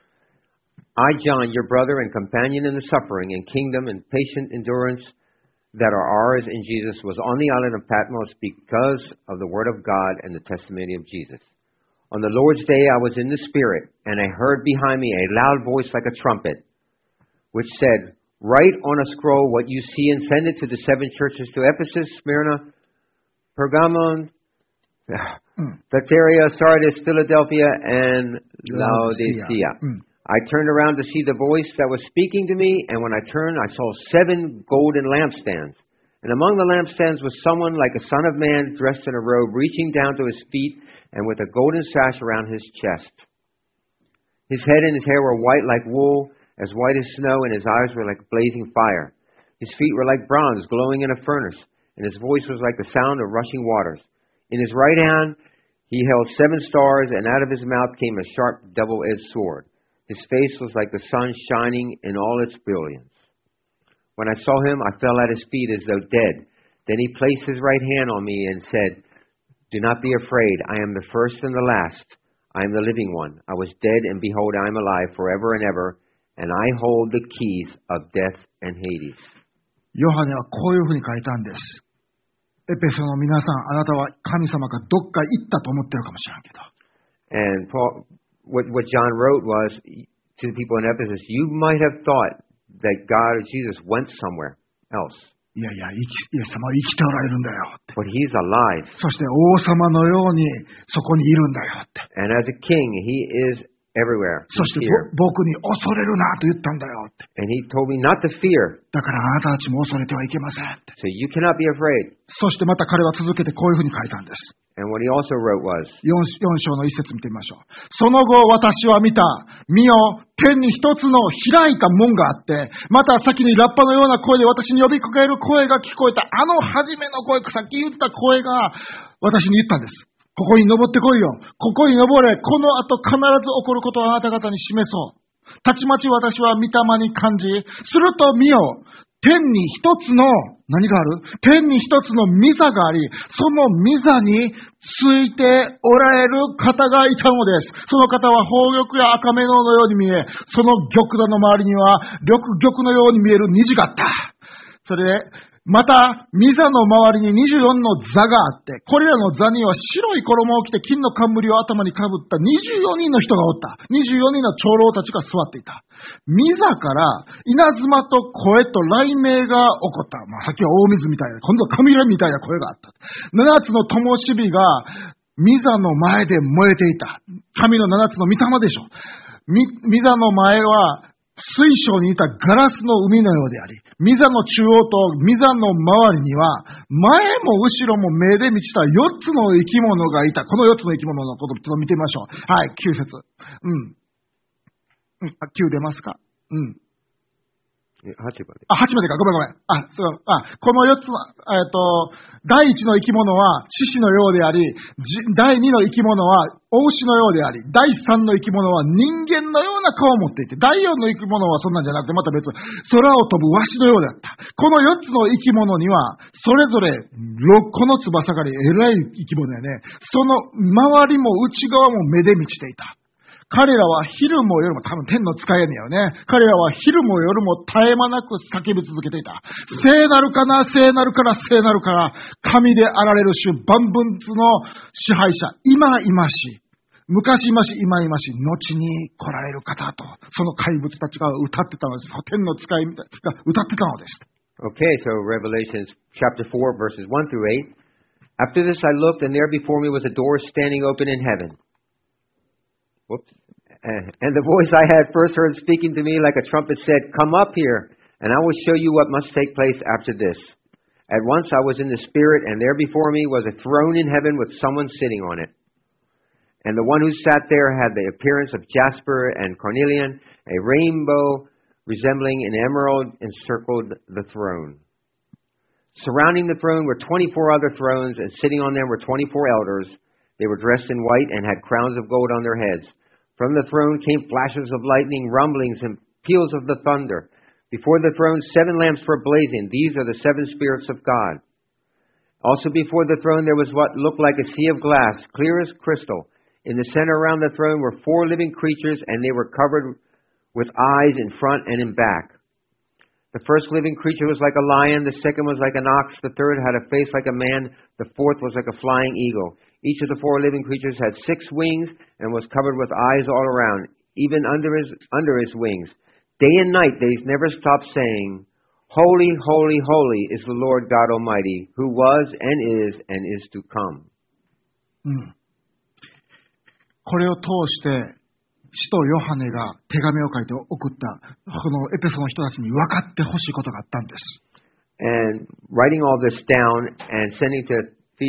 I, John, your brother and companion in the suffering and kingdom and patient endurance that are ours in Jesus, was on the island of Patmos because of the word of God and the testimony of Jesus. On the Lord's day I was in the Spirit, and I heard behind me a loud voice like a trumpet, which said, Write on a scroll what you see and send it to the 7 churches, to Ephesus, Smyrna, Pergamon, Thyatira, Sardis, Philadelphia, and Laodicea. I turned around to see the voice that was speaking to me, and when I turned, I saw 7 golden lampstands. And among the lampstands was someone like a son of man, dressed in a robe, reaching down to his feet, and with a golden sash around his chest. His head and his hair were white like wool, as white as snow, and his eyes were like blazing fire. His feet were like bronze glowing in a furnace, and his voice was like the sound of rushing waters. In his right hand he held 7 stars, and out of his mouth came a sharp double-edged sword. His face was like the sun shining in all its brilliance. When I saw him, I fell at his feet as though dead. Then he placed his right hand on me and said, "Do not be afraid. I am the first and the last. I am the living one. I was dead, and behold, I am alive forever and ever, and I hold the keys of death and Hades." ヨハネはこういうふうに書いたんです。エペソの皆さん、あなたは神様がどっか行ったと思ってるかもしれんけど。 And Paul, what John wrote was to the people in Ephesus, you might have thought that God or Jesus went somewhere else. いやいや、イエス様は生きておられるんだよって。 But he's alive. そして王様のようにそこにいるんだよって。 And as a king, he is everywhere. そして僕に恐れるなと言ったんだよって。 And he told me not to fear. だからあなたたちも恐れてはいけませんって。 So you cannot be afraid. そしてまた彼は続けてこういうふうに書いたんです。 And what he also wrote was, 4章の一節見てみましょう。その後私は見た。見よ、天に一つの開いた門があって、また先にラッパのような声で私に呼びかける声が聞こえた。あの初めの声、さっき言った声が私に言ったんです。ここに登ってこいよ。ここに登れ。この後必ず起こることをあなた方に示そう。たちまち私は御霊に感じ、すると見よ。天に一つの、何がある？天に一つの御座があり、その御座についておられる方がいたのです。その方は宝玉や赤目のように見え、その玉座の周りには玉のように見える虹があった。それで、また、御座の周りに24の座があって、これらの座には白い衣を着て金の冠を頭にかぶった24人の人がおった。24人の長老たちが座っていた。御座から稲妻と声と雷鳴が起こった。さっきは大水みたいな、今度は雷みたいな声があった。7つの灯火が御座の前で燃えていた。神の7つの御霊でしょ。御座の前は、水晶に似たガラスの海のようであり、御座の中央と御座の周りには、前も後ろも目で満ちた4つの生き物がいた。この4つの生き物のことをちょっと見てみましょう。はい、9節。9出ますか 8まで。 8までか。ごめん。この4つの、第1の生き物は獅子のようであり、第2の生き物は王子のようであり、第3の生き物は人間のような顔を持っていて、第4の生き物はそんなんじゃなくて、また別、空を飛ぶワシのようであった。この4つの生き物には、それぞれ6個の翼があり、偉い生き物やね。その周りも内側も目で満ちていた。彼らは昼も夜も、多分天の使いやねんよね。彼らは昼も夜も絶え間なく叫び続けていた。聖なるかな、聖なるから、聖なるから、神であられる主、万物の支配者、今今し、昔今し、今今し、後に来られる方と、その怪物たちが歌ってたのです。天の使いが歌ってたのです。 Okay, so Revelation chapter 4 verses 1 through 8. After this I looked, and there before me was a door standing open in heaven. Whoops. And the voice I had first heard speaking to me like a trumpet said, "Come up here, and I will show you what must take place after this." At once I was in the Spirit, and there before me was a throne in heaven with someone sitting on it. And the one who sat there had the appearance of jasper and cornelian, a rainbow resembling an emerald encircled the throne. Surrounding the throne were 24 other thrones, and sitting on them were 24 elders. They were dressed in white and had crowns of gold on their heads. From the throne came flashes of lightning, rumblings, and peals of the thunder. Before the throne 7 lamps were blazing. These are the 7 spirits of God. Also before the throne there was what looked like a sea of glass, clear as crystal. In the center around the throne were 4 living creatures, and they were covered with eyes in front and in back. The first living creature was like a lion, the second was like an ox, the third had a face like a man, the fourth was like a flying eagle. Each of the 4 living creatures had 6 wings and was covered with eyes all around, even under his wings. Day and night they never stopped saying, "Holy, holy, holy is the Lord God Almighty, who was and is to come." これを通して、使徒ヨハネが手紙を書いて送った、このエペソの人たちに分かってほしいことがあったんです。 And writing all this down and sending to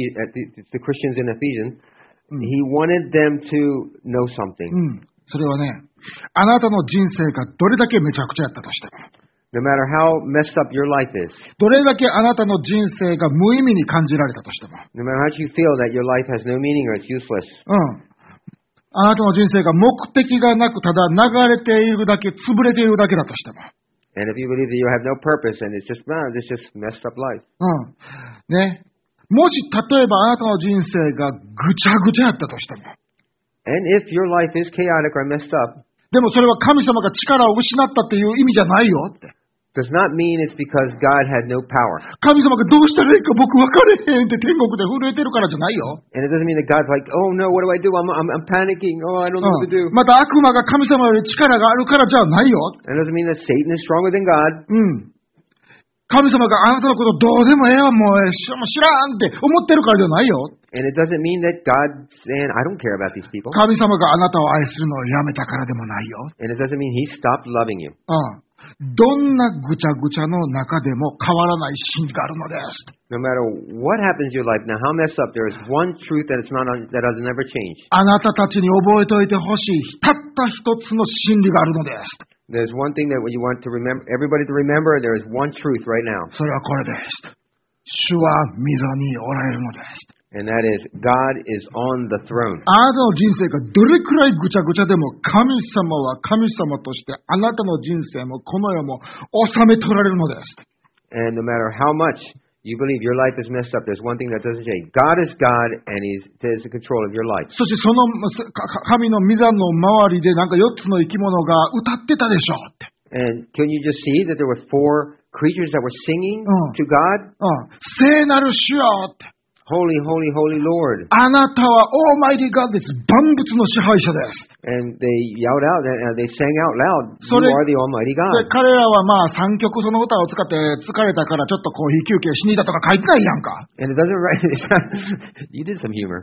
the Christians in Ephesians, he wanted them to know something. それはね、あなたの人生がどれだけめちゃくちゃやったとしても、 No matter how messed up your life is, どれだけあなたの人生が無意味に感じられたとしても、 no matter how you feel that your life has no meaning or it's useless, あなたの人生が目的がなくただ流れているだけ、潰れているだけだとしても、 and if you believe that you have no purpose and it's just messed up life. ね、もし例えばあなたの人生がぐちゃぐちゃやったとしても、 And if your life is chaotic or messed up, でもそれは神様が力を失ったっていう意味じゃないよって。 does not mean it's because God had no power. 神様がどうしたらいいか僕分かれへんって天国で震えてるからじゃないよ。 And it doesn't mean that God's like, oh no, what do I do? I'm panicking. Oh, I don't know what to do. また悪魔が神様より力があるからじゃないよ。 And it doesn't mean that Satan is stronger than God. 神様があなたのことどうでもええわ、もう知らんって思ってるからじゃないよ。 And it doesn't mean that God's saying, I don't care about these people. 神様があなたを愛するのをやめたからでもないよ。 And it doesn't mean He stopped loving you. どんなぐちゃぐちゃの中でも変わらない真理があるのです。 No matter what happens in your life, now how messed up, there is one truth that that doesn't ever change. あなたたちに覚えておいてほしい、たった一つの真理があるのです。 There's one thing that you want to remember, everybody to remember, there is one truth right now. それはこれです。主は御座におられるのです。 And that is, God is on the throne. あなたの人生がどれくらいぐちゃぐちゃでも、神様は神様としてあなたの人生もこの世も治めておられるのです。 And no matter how much you believe your life is messed up, there's one thing that doesn't change. God is God, and He's in control of your life. そしてその神の御座の周りでなんか4つの生き物が歌ってたでしょうって。 And can you just see that there were 4 creatures that were singing to God? 聖なる主よって。 Holy, holy, holy Lord. あなたはオーマイティガーです。万物の支配者です。 And they yelled out, they sang out loud, You are the Almighty で God. 彼らはまあ3曲その歌を使って疲れたからちょっとコーヒー休憩しに行ったとか書いてないやんか。 And it doesn't write, you did some humor.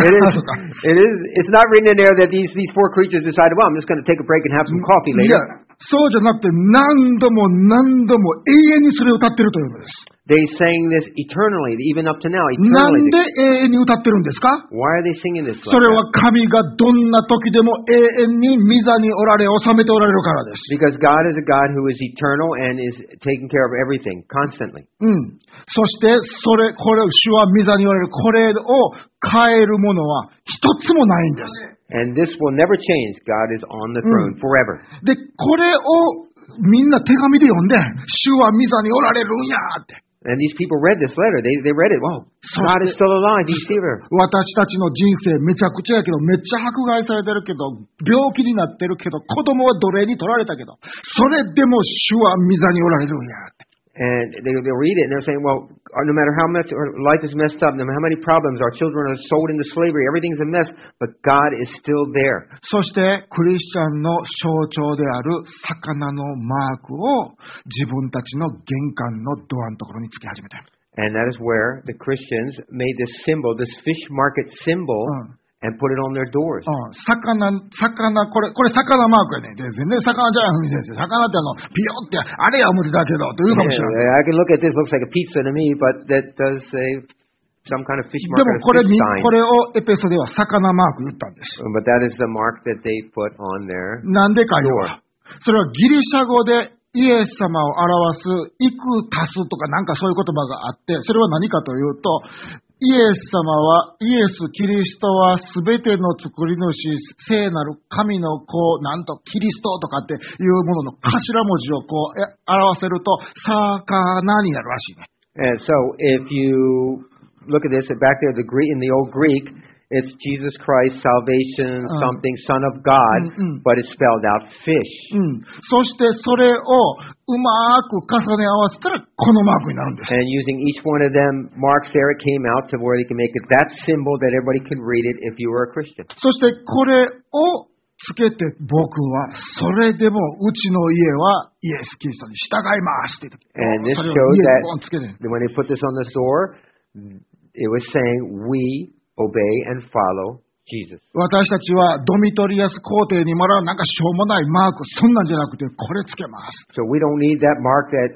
It it's not written in there that these 4 creatures decided, well, I'm just going to take a break and have some coffee い later. や、そうじゃなくて何度も何度も永遠にそれを歌ってるというのです。 They sang this eternally, even up to now. なん Eternally. で永遠に歌ってるんですか？ Why are they singing this? それは神がどんな時でも永遠に御座におられ、治めておられるからです。 Because God is a God who is eternal and is taking care of everything constantly. そしてこれ主は御座におられる、これを変えるものは一つもないんです。 And this will never change. God is on the throne forever. で、これをみんな手紙で読んで、主は御座におられるんやって。 And these people read this letter. They read it. Wow, God is still alive. He's here. 私たちの人生めちゃくちゃやけど、めっちゃ迫害されてるけど、病気になってるけど、子供は奴隷に取られたけど、それでも主は御座におられるんやって。 And they'll read it and they're saying, well, no matter how much our life is messed up, no matter how many problems, our children are sold into slavery, everything's a mess, but God is still there. そしてクリスチャンの象徴である魚のマークを自分たちの玄関のドアのところにつけ始めた。 And that is where the Christians made this symbol, this fish market symbol, and put it on their doors. 魚、これ魚マークやね。で全然魚じゃん、先生。魚ってピヨってあれや思ってたけどって言うかもしれない。 I can look at this, looks like a pizza to me, but that does say some kind of fish で market. もこれをエペソでは魚マーク言ったんです。 But that is the mark that they put on their なんでかよ。それはギリシャ語でイエス様を表すイクタスとかなんかそういう言葉があって、それは何かというと、イエス様は、イエス・キリストはすべての作り主、聖なる神の子、なんとキリストとかっていうものの頭文字をこう表せると、魚になるらしいね。 And so if you look at this, back there in the old Greek, it's Jesus Christ, salvation, something, Son of God, but it's spelled out fish. そしてそれをうまく重ね合わせたらこのマークになるんです。 And using each one of them marks there, it came out to where they can make it that symbol that everybody can read it if you were a Christian. そしてこれをつけて僕はそれでもうちの家はイエス・キリストに従いますって言って。 And this shows that when they put this on the door, it was saying, we obey and follow Jesus. 私たちはドミトリアス皇帝にもらうなんかしょうもないマーク、そんなんじゃなくて、これつけます。 So we don't need that mark that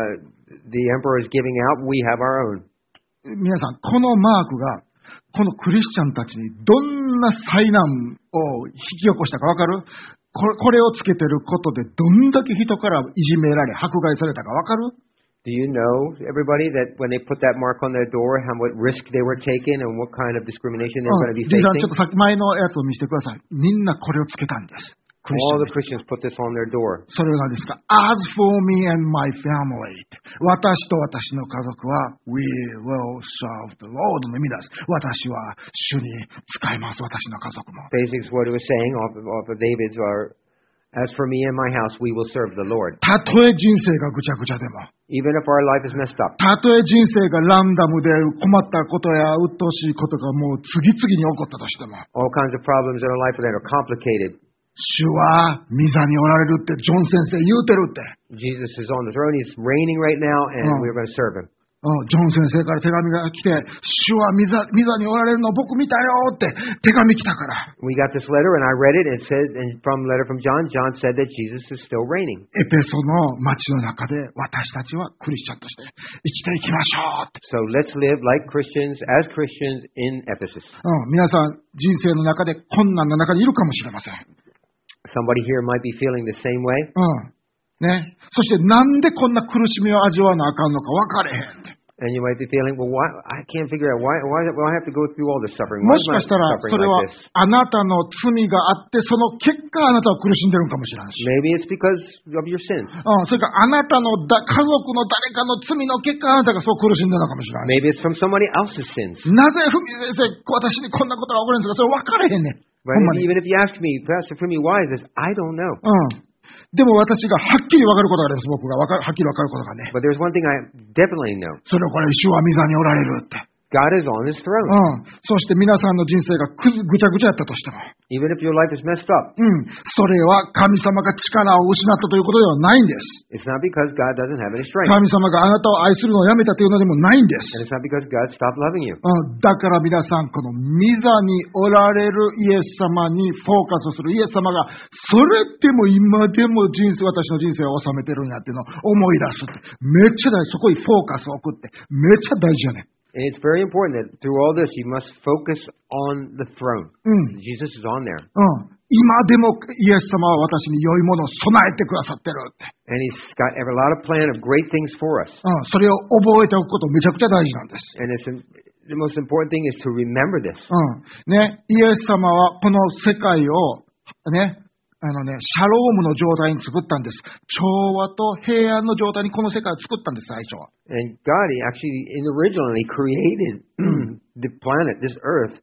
the emperor is giving out. We have our own. 皆さん、このマークが、このクリスチャンたちにどんな災難を引き起こしたかわかる？これをつけてることでどんだけ人からいじめられ、迫害されたかわかる？ Do you know, everybody, that when they put that mark on their door, what risk they were taking and what kind of discrimination they were going to be リーさん、ちょ facing? っとさっき前のやつを見せてください。みんなこれをつけたんです。クリスチャ All ン the Christians put this on their door. それは何ですか？ As for me and my family. 私と私の家族は We will serve the Lord の意味です。私は主に使います。私の家族も。 Basically, what it was saying off of David's are, as for me and my house, we will serve the Lord. たとえ人生がぐちゃぐちゃでも、 Even if our life is messed up, たとえ人生がランダムで困ったことや鬱陶しいことがもう次々に起こったとしても、 all kinds of problems in our life that are complicated, 主は御座におられるってジョン先生言うてるって。 Jesus is on the throne. He's reigning right now, and we're going to serve him. ジョン先生から手紙が来て、主は御座におられるのを僕見たよって手紙来たから。 We got this letter, and I read it, and it said, and from letter from John, John said that Jesus is still reigning. エペソの町の中で私たちはクリスチャンとして生きていきましょうって。 So let's live like Christians, as Christians in Ephesus. 皆さん人生の中で困難の中にいるかもしれません。 Somebody here might be feeling the same way. ね。そしてなんでこんな苦しみを味わわなあかんのか分かれへんって。 And you might be feeling, well, why, I can't figure out why do I have to go through all this suffering? も Why し am か I したらそ suffering れは like this? あなたの罪があってその結果あなたは苦しんでるかもしれないし。 Maybe it's because of your sins. それからあなたの家族の誰かの罪の結果あなたがそう苦しんでるのかもしれない。 Maybe it's from somebody else's sins. なぜふみ先生、私にこんなことが起こるんですか？それ分かれへんねん。 Right? ほんまに。 Even if you ask me, Pastor Fumi, why is this? I don't know. でも私がはっきり分かることがあります。僕がはっきり分かることがね。 But there's one thing I definitely know. それをこれ、主は御座におられるって。 God is on his throne. そして皆さんの人生がぐちゃぐちゃやったとしても、 Even if your life is messed up. それは神様が力を失ったということではないんです。 It's not because God doesn't have any strength. 神様があなたを愛するのをやめたというのでもないんで And す。 it's not because God stopped loving you. だから皆さん、この御座におられるイエス様にフォーカスをするイエス様が、それでも今でも私の人生を治めてるんやっていうのを思い出すって。めっちゃ大事。そこにフォーカスを送って、めっちゃ大事やね。 And it's very important that through all this, you must focus on the throne. Jesus is on there. 今でもイエス様は私に良いものを備えてくださってるって。 And he's got a lot of plan of great things for us. それを覚えておくことめちゃくちゃ大事なんです。 And the most important thing is to remember this. ね、イエス様はこの世界をね、シャロームの状態に作ったんです。調和と平安の状態にこの世界を作ったんです、最初は。 And God, he actually, originally created the planet, this earth,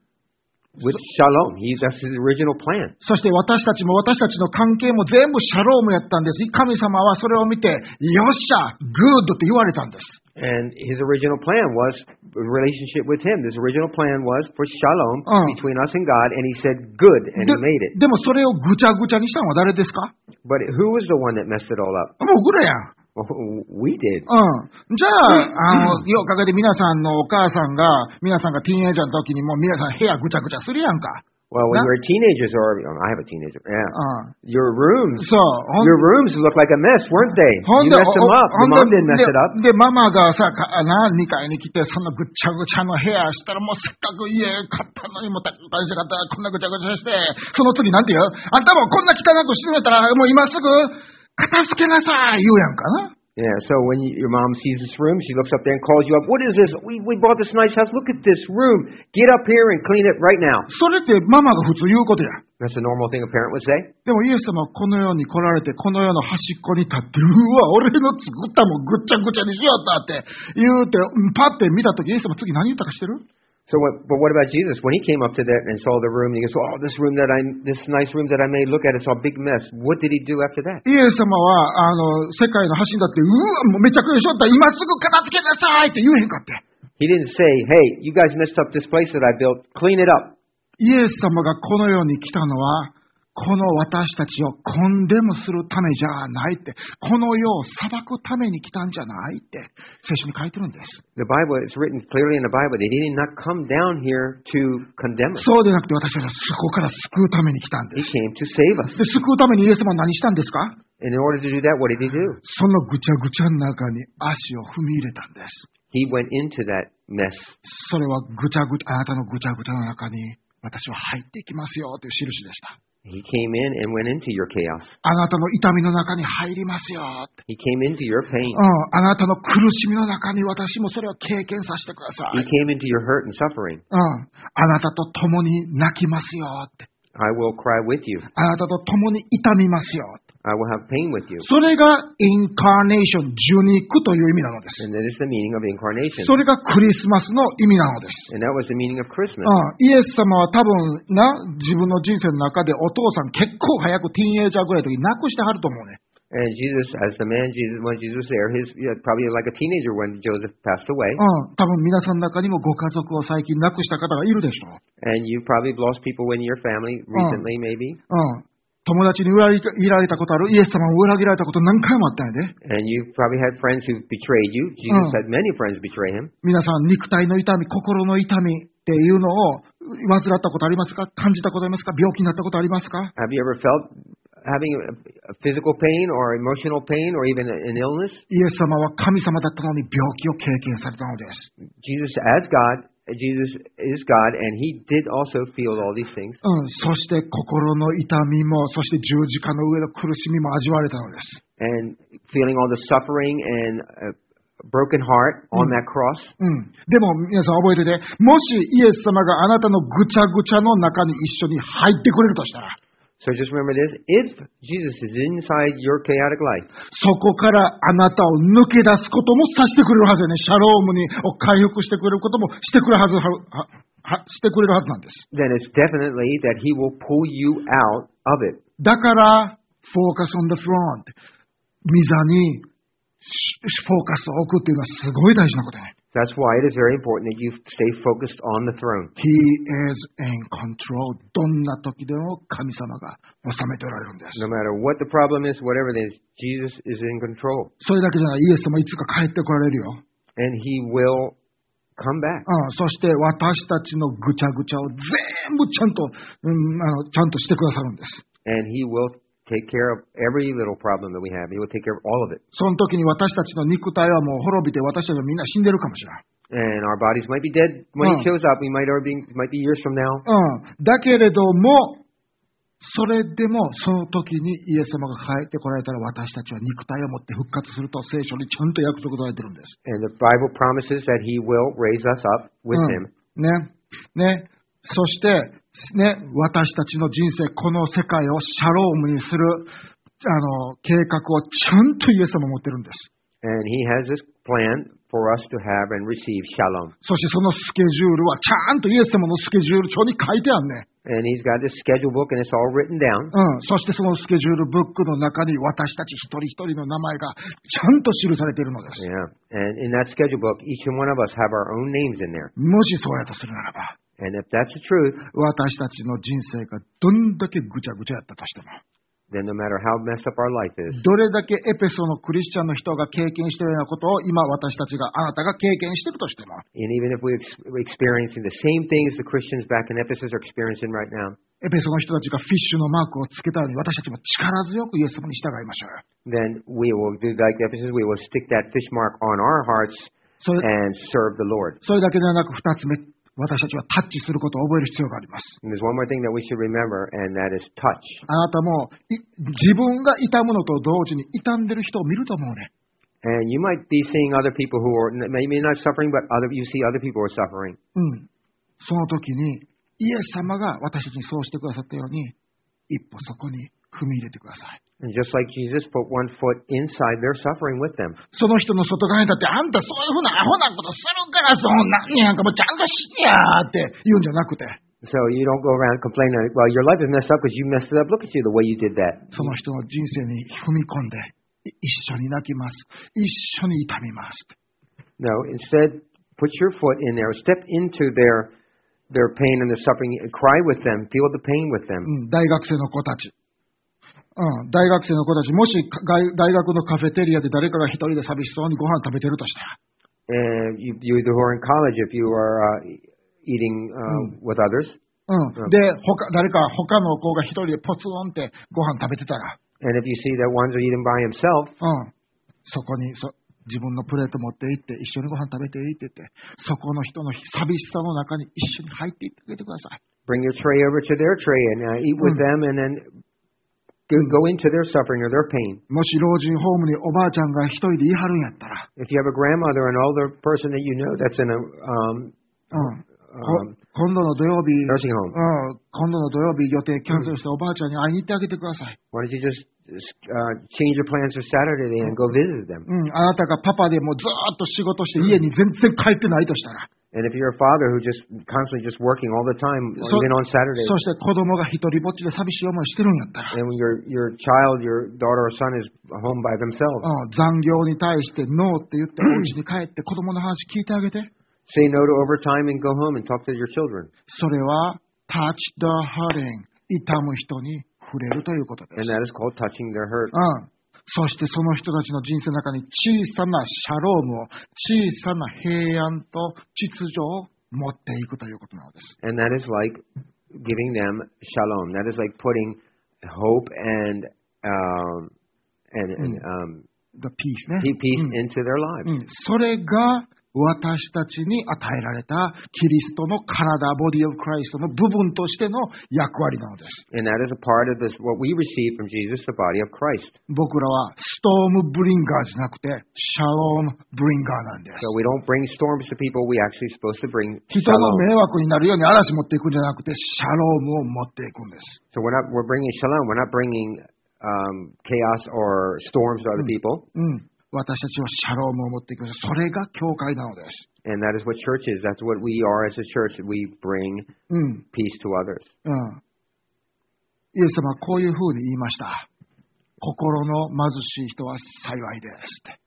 with shalom. That's his original plan. そして私たちの関係も全部シャロームやったんです。神様はそれを見て、よっしゃ、グードって言われたんです。 And his original plan was a relationship with him. This original plan was for shalom between us and God, and he said good, and he made it. でもそれをぐちゃぐちゃにしたのは誰ですか？ But who was the one that messed it all up? 僕らやん。 We did. じゃあ、おかげで皆さんのお母さんが、皆さんがティーンエイジャーの時にもう皆さん部屋ぐちゃぐちゃするやんか。 Well, when you were teenagers, or I have a teenager, yeah. Your rooms look like a mess, weren't they? You messed them up. Your mom didn't mess it up. で、ママがさ、2階に来て、そのぐっちゃぐちゃの部屋したら、もうせっかく家買ったのにも大事かったら、こんなぐちゃぐちゃして、その次なんて言う？あんたもこんな汚くしてたら、もう今すぐ片付けなさい言うやんかな。 Yeah, so when your mom sees this room, she looks up there and calls you up. What is this? We bought this nice house. Look at this room. Get up here and clean it right now. それってママが普通言うことや。 That's a normal thing a parent would say. でもイエス様はこの世に来られて、この世の端っこに立って、うわ、俺の作ったもんぐっちゃぐちゃにしよったって言うて、パッて見たとき、イエス様次何言ったかしてる？ But what about Jesus? When he came up to that and saw the room, he goes, "Oh, this nice room that I made. Look at it, it's all a big mess." What did he do after that? イエス様は世界の端に立って、うわ、もうめちゃくちゃしよった、今すぐ片付けなさいって言えへんかって。 He didn't say, "Hey, you guys messed up this place that I built. Clean it up." イエス様がこの世に来たのは、 この私たちをコンデムするためじゃないって、この世を裁くために来たんじゃないって聖書に書いてるんです。 The Bible is written clearly in the Bible that He did not come down here to condemn us. そうでなくて私たちはそこから救うために来たんで He す。 came to save us. で、救うためにイエス様は何したんですか？ And in order to do that, what did He do? そのぐちゃぐちゃの中に足を踏み入れたんです。 He went into that mess. それはあなたのぐちゃぐちゃの中に私は入っていきますよという印でした。 He came in and went into your chaos. あなたの痛みの中に入りますよって。 He came into your pain. あなたの苦しみの中に私もそれを経験させてくださ He い。 came into your hurt and suffering. あなたと共に泣きますよって。 I will cry with you. あなたと共に痛みますよって。 I will have pain with you. それがインカーネーション、受肉という意味なのです。 And that is the meaning of incarnation. それがクリスマスの意味なのです。 And that was the meaning of Christmas. イエス様は多分自分の人生の中でお父さん結構早くティーンエイジャーぐらいの時に亡くしてはると思うね。 And Jesus, as the man, when Jesus was there, probably like a teenager when Joseph passed away. 多分皆さんの中にもご家族を最近亡くした方がいるでしょう。 And you probably lost people in your family recently, maybe. 友達に裏切られたことある。イエス様を裏切られたこと何回もあったんやで。 And you probably had friends who betrayed you. Jesus had many friends betray him. 皆さん、肉体の痛み、心の痛みっていうのを患ったことありますか？感じたことありますか？病気になったことありますか？ Have you ever felt having a physical pain or emotional pain or even an illness? イエス様は神様だったのに病気を経験されたのです。 Jesus is God, and He did also feel all these things. そして心の痛みも、そして十字架の上の苦しみも味わわれたのです。 And feeling all the suffering and broken heart on that cross. でも皆さん覚えてて、もしイエス様があなたのぐちゃぐちゃの中に一緒に入ってくれるとしたら、 So just remember this, if Jesus is inside your chaotic life, そこからあなたを抜け出すこともさせてくれるはずよね。シャロームに回復してくれることもしてくれるはずなんです。 then it's definitely that He will pull you out of it. だから、focus on the front。御座にフォーカスを置くっていうのはすごい大事なことね。 That's why it is very important that you stay focused on the throne. He is in control. どんな時でも神様が治めておられるんです。 No matter what the problem is, whatever it is, Jesus is in control. それだけじゃない、イエス様いつか帰ってこられるよ。 And He will come back. そして私たちのぐちゃぐちゃを全部ちゃんとしてくださるんです。 And He will take care of every little problem that we have. He will take care of all of it. その時に私たちの肉体はもう滅びて私たちはみんな死んでるかもしれない。 And our bodies might be dead when He shows up. We might be years from now. だけれども、それでもその時にイエス様が帰ってこられたら私たちは肉体を持って復活すると聖書にちゃんと約束されてるんです。 And the Bible promises that He will raise us up with Him. ね。そして私たちの人生、この世界をシャロームにする計画をちゃんとイエス様持ってるんです。 And He has this plan for us to have and receive shalom. そしてそのスケジュールはちゃんとイエス様のスケジュール帳に書いてあるね。 And He's got this schedule book and it's all written down. そしてそのスケジュールブックの中に私たち一人一人の名前がちゃんと記されているのです。 Yeah. And in that schedule book, each and one of us have our own names in there. もしそうやとするならば、 And if that's the truth, 私たちの人生がどんだけぐちゃぐちゃやったとしても、 then no matter how messed up our life is, どれだけエペソのクリスチャンの人が経験しているようなことを今私たちがあなたが経験しているとしても、 and even if we're experiencing the same things the Christians back in Ephesus are experiencing right now, エペソの人たちがフィッシュのマークをつけたように私たちも力強くイエス様に従いましょうよ。 then we will do like Ephesus, we will stick that fish mark on our hearts and serve the Lord. それだけではなく二つ目、私たちはタッチすることを覚える必要があります。 And there's one more thing that we should remember, and that is touch. あなたも自分が痛むのと同時に痛んでる人を見ると思うね。 And you might be seeing other people who are maybe not suffering, but you see other people who are suffering. その時にイエス様が私たちにそうしてくださったように、一歩そこに踏み入れてください。 And just like Jesus put one foot inside their suffering with them. その人の外側に立って、あんたそういうふうなアホなことするからそうなんねやんか、もうちゃんとしやーって言うんじゃなくて、 So you don't go around complaining, well, your life is messed up because you messed it up. Look at you, the way you did that. その人の人生に踏み込んで、一緒に泣きます。一緒に痛みます。 No, instead, put your foot in there, step into their their pain and their suffering, cry with them, feel the pain with them. 大学生の子たち。大学生の子たち、もし大学のカフェテリアで誰かが一人で寂しそうにご飯食べてるとしたら、 You who are in college, if you are eating with others, で、誰か他の子が一人でポツンってご飯食べてたら、 and if you see that one's eating by himself, そこに自分のプレート持って行って一緒にご飯食べていいって言って、そこの人の寂しさの中に一緒に入っていってあげてください。 bring your tray over to their tray and eat with them, and then go into their suffering or their pain. もし老人ホームにおばあちゃんが一人でいはるんやったら、 If you have a grandmother, an older person that you know that's in a 今度の土曜日、 nursing home, 今度の土曜日予定キャンセルしておばあちゃんに会いに行ってあげてください。 why don't you just change your plans for Saturday and go visit them? あなたがパパでもずーっと仕事して家に全然帰ってないとしたら、 And if you're a father who just constantly just working all the time, even on Saturdays, そして子供が一人ぼっちで寂しい思いしてるんやったら、 and when your child, your daughter or son is home by themselves, 残業に対してノーって言ってお家に帰って子供の話聞いてあげて。 say no to overtime and go home and talk to your children. それは touch the hurting、 痛む人に触れるということです。 And that is called touching their hurt. そしてその人たちの人生の中に小さなシャロームを、小さな平安と秩序を持っていくということなのです。 And that is like giving them shalom. That is like putting hope and The peace ね。 peace into their lives. それが私たちに与えられたキリストの体、ボディオブクライストの部分としての役割なのです。 And that is a part of this, what we receive from Jesus, the body of Christ. 僕らはストームブリンガーじゃなくてシャロームブリンガーなんです。 So we don't bring storms to people. We actually supposed to bring 人の shalom. 迷惑になるように嵐持っていくんじゃなくて、シャロームを持っていくんです。 So we're bringing shalom. We're not bringing chaos or storms to other people. 私たちはシャロームを持っていくんです。それが教会なのです。 And that is what church is. That's what we are as a church. We bring peace to others. イエス様はこういうふうに言いました。心の貧しい人は幸いですって。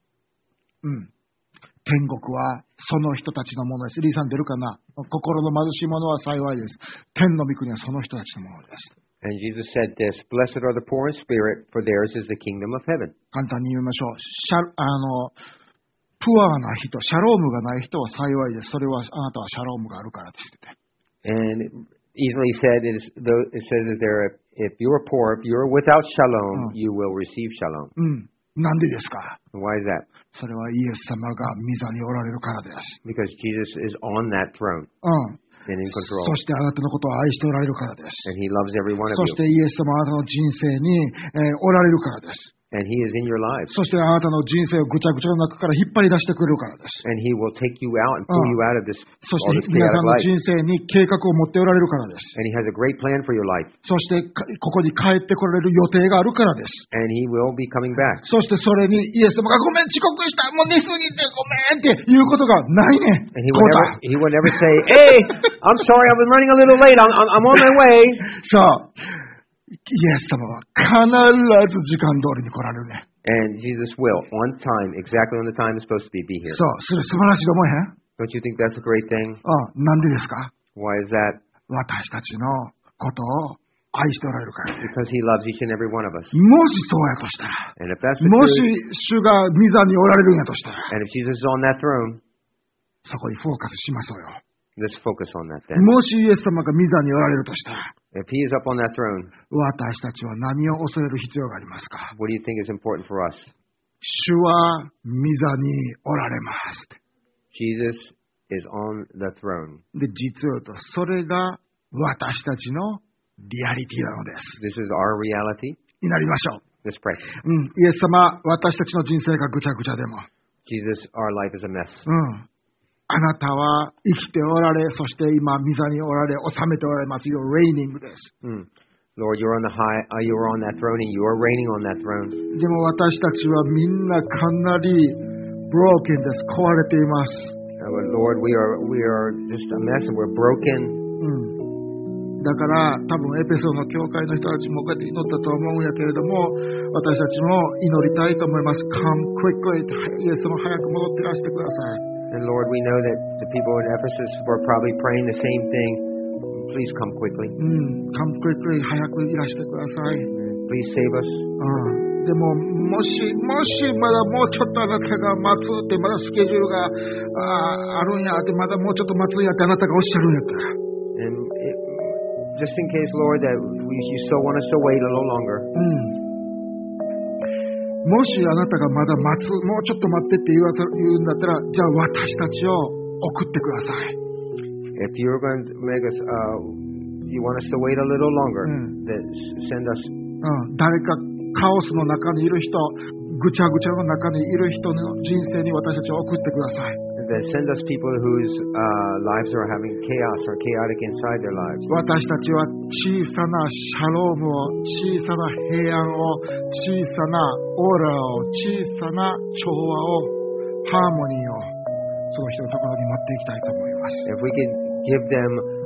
天国はその人たちのものです。リーさん出るかな。心の貧しい者は幸いです。天の御国はその人たちのものです。 And Jesus said this, Blessed are the poor in spirit, for theirs is the kingdom of heaven. 簡単に言いましょう。プアな人、シャロームがない人は幸いです。それはあなたはシャロームがあるからですって。 And easily said, it says there, if you are poor, if you are without shalom, you will receive shalom. なんでですか？ Why is that? それはイエス様が御座におられるからです。 Because Jesus is on that throne and in control. そしてあなたのことを愛しておられるからです。 And He loves every one of そして you. イエス様はあなたの人生に、おられるからです。 And He is in your lives. そしてあなたの人生をぐちゃぐちゃの中から引っ張り出してくれるからです。 And He will take you out and pull you out of this, そし all て this 皆さ chaotic んの life. 人生に計画を持っておられるからです。 And He has a great plan for your life. そしてここに帰ってこられる予定があるからです。 And He will be coming back. そしてそれにイエス様がごめん遅刻したもう寝すぎてごめんっていうことがないね。 And He will never say, Hey, I'm sorry, I've been running a little late. I'm on my way. そう。イエス様は必ず時間通りに来られるね。 And Jesus will, on time, exactly when the time is supposed to be here. そう、それ素晴らしいと思えへん？ Don't you think that's a great thing? なんでですか？ Why is that? 私たちのことを愛しておられるからね。 Because He loves each and every one of us. もしそうやとしたら、 And if that's the もし truth, 主が御座におられるんやとしたら、 and if Jesus is on that throne, そこにフォーカスしましょうよ。 let's focus on that then. もしイエス様が御座におられるとしたら、 If He is up on that throne, 私たちは何を恐れる必要がありますか？ what do you think is important for us? 主は御座におられます。 Jesus is on the throne. で、実を言うと、それが私たちのリアリティなのです。 This is our reality. 祈りましょう。 Let's pray. イエス様、私たちの人生がぐちゃぐちゃでも、 Jesus, our life is a mess. あなたは生きておられ、そして今、御座におられ、治めておられます。You're reigning です。 Lord, you're on the high. You are on that throne, and you are reigning on that throne. でも私たちはみんなかなり broken です。壊れています。 But Lord, we are just a mess, and we're broken. だから多分エペソの教会の人たちもこうやって祈ったと思うんやけれども、私たちも祈りたいと思います。Come quickly. イエス様早く戻ってらしてください。 And Lord, we know that the people in Ephesus were probably praying the same thing. please come quickly. come quickly 早くいらしてください。 Please save us. でも、もしまだもうちょっとあなたが待つって、まだスケジュールがあるんやって、まだもうちょっと待つんやってあなたがおっしゃるんやったら、 And just in case, Lord, that you still want us to wait a little longer. もしあなたがまだ待つ、もうちょっと待ってって言うんだったら、じゃあ私たちを送ってください。 If you're going to make us, you want us to wait a little longer, then send us. 誰かカオスの中にいる人、ぐちゃぐちゃの中にいる人の人生に私たちを送ってください。 Then send us people whose lives are having chaos or chaotic inside their lives. 私たちは小さなシャロームを、小さな平安を、小さなオーラを、小さな調和を、ハーモニーを、その人のところに持っていきたいと思います。 If we can give them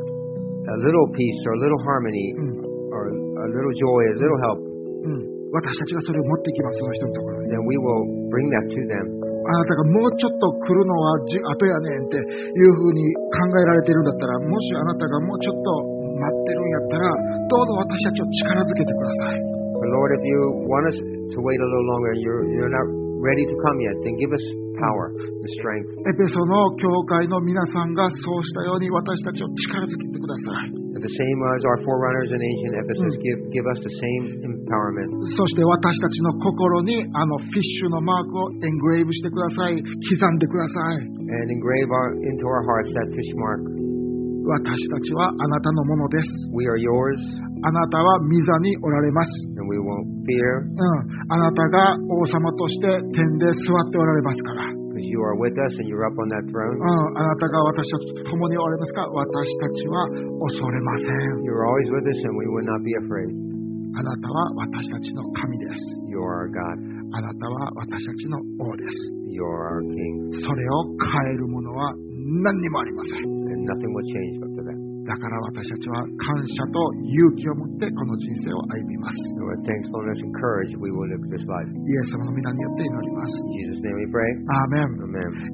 a little peace or a little harmony or a little joy, a little help, 私たちがそれを持っていきます、その人のところに。 then we will bring that to them. あなたがもうちょっと来るのは後やねんっていうふうに考えられているんだったら、もしあなたがもうちょっと待ってるんやったら、どうぞ私たちを力づけてください。 But Lord, if you want us to wait a little longer and you're not ready to come yet, then give us power and strength. エペソの教会の皆さんがそうしたように私たちを力づけてください。 The same as our forerunners in ancient Ephesus, give us the same empowerment. そして私たちの心にフィッシュのマークをエングレイブしてください。刻んでください。 And engrave into our hearts that fish mark. 私たちはあなたのものです。 We are yours, あなたは御座におられます。 and we won't fear, あなたが王様として天で座っておられますから。 because you are with us and you're up on that throne. あなたが私たちと共におられますから、私たちは恐れません。 You're always with us, and we will not be afraid. あなたは私たちの神です。 You are our God. あなたは私たちの王です。 You are our King, それを変えるものは何にもありません。 and nothing will change but for that. だから私たちは感謝と勇気を持ってこの人生を歩みます。 And with thankfulness and courage, we will live this life. イエス様の皆によって祈ります。 In Jesus' name we pray. アーメン。 Amen.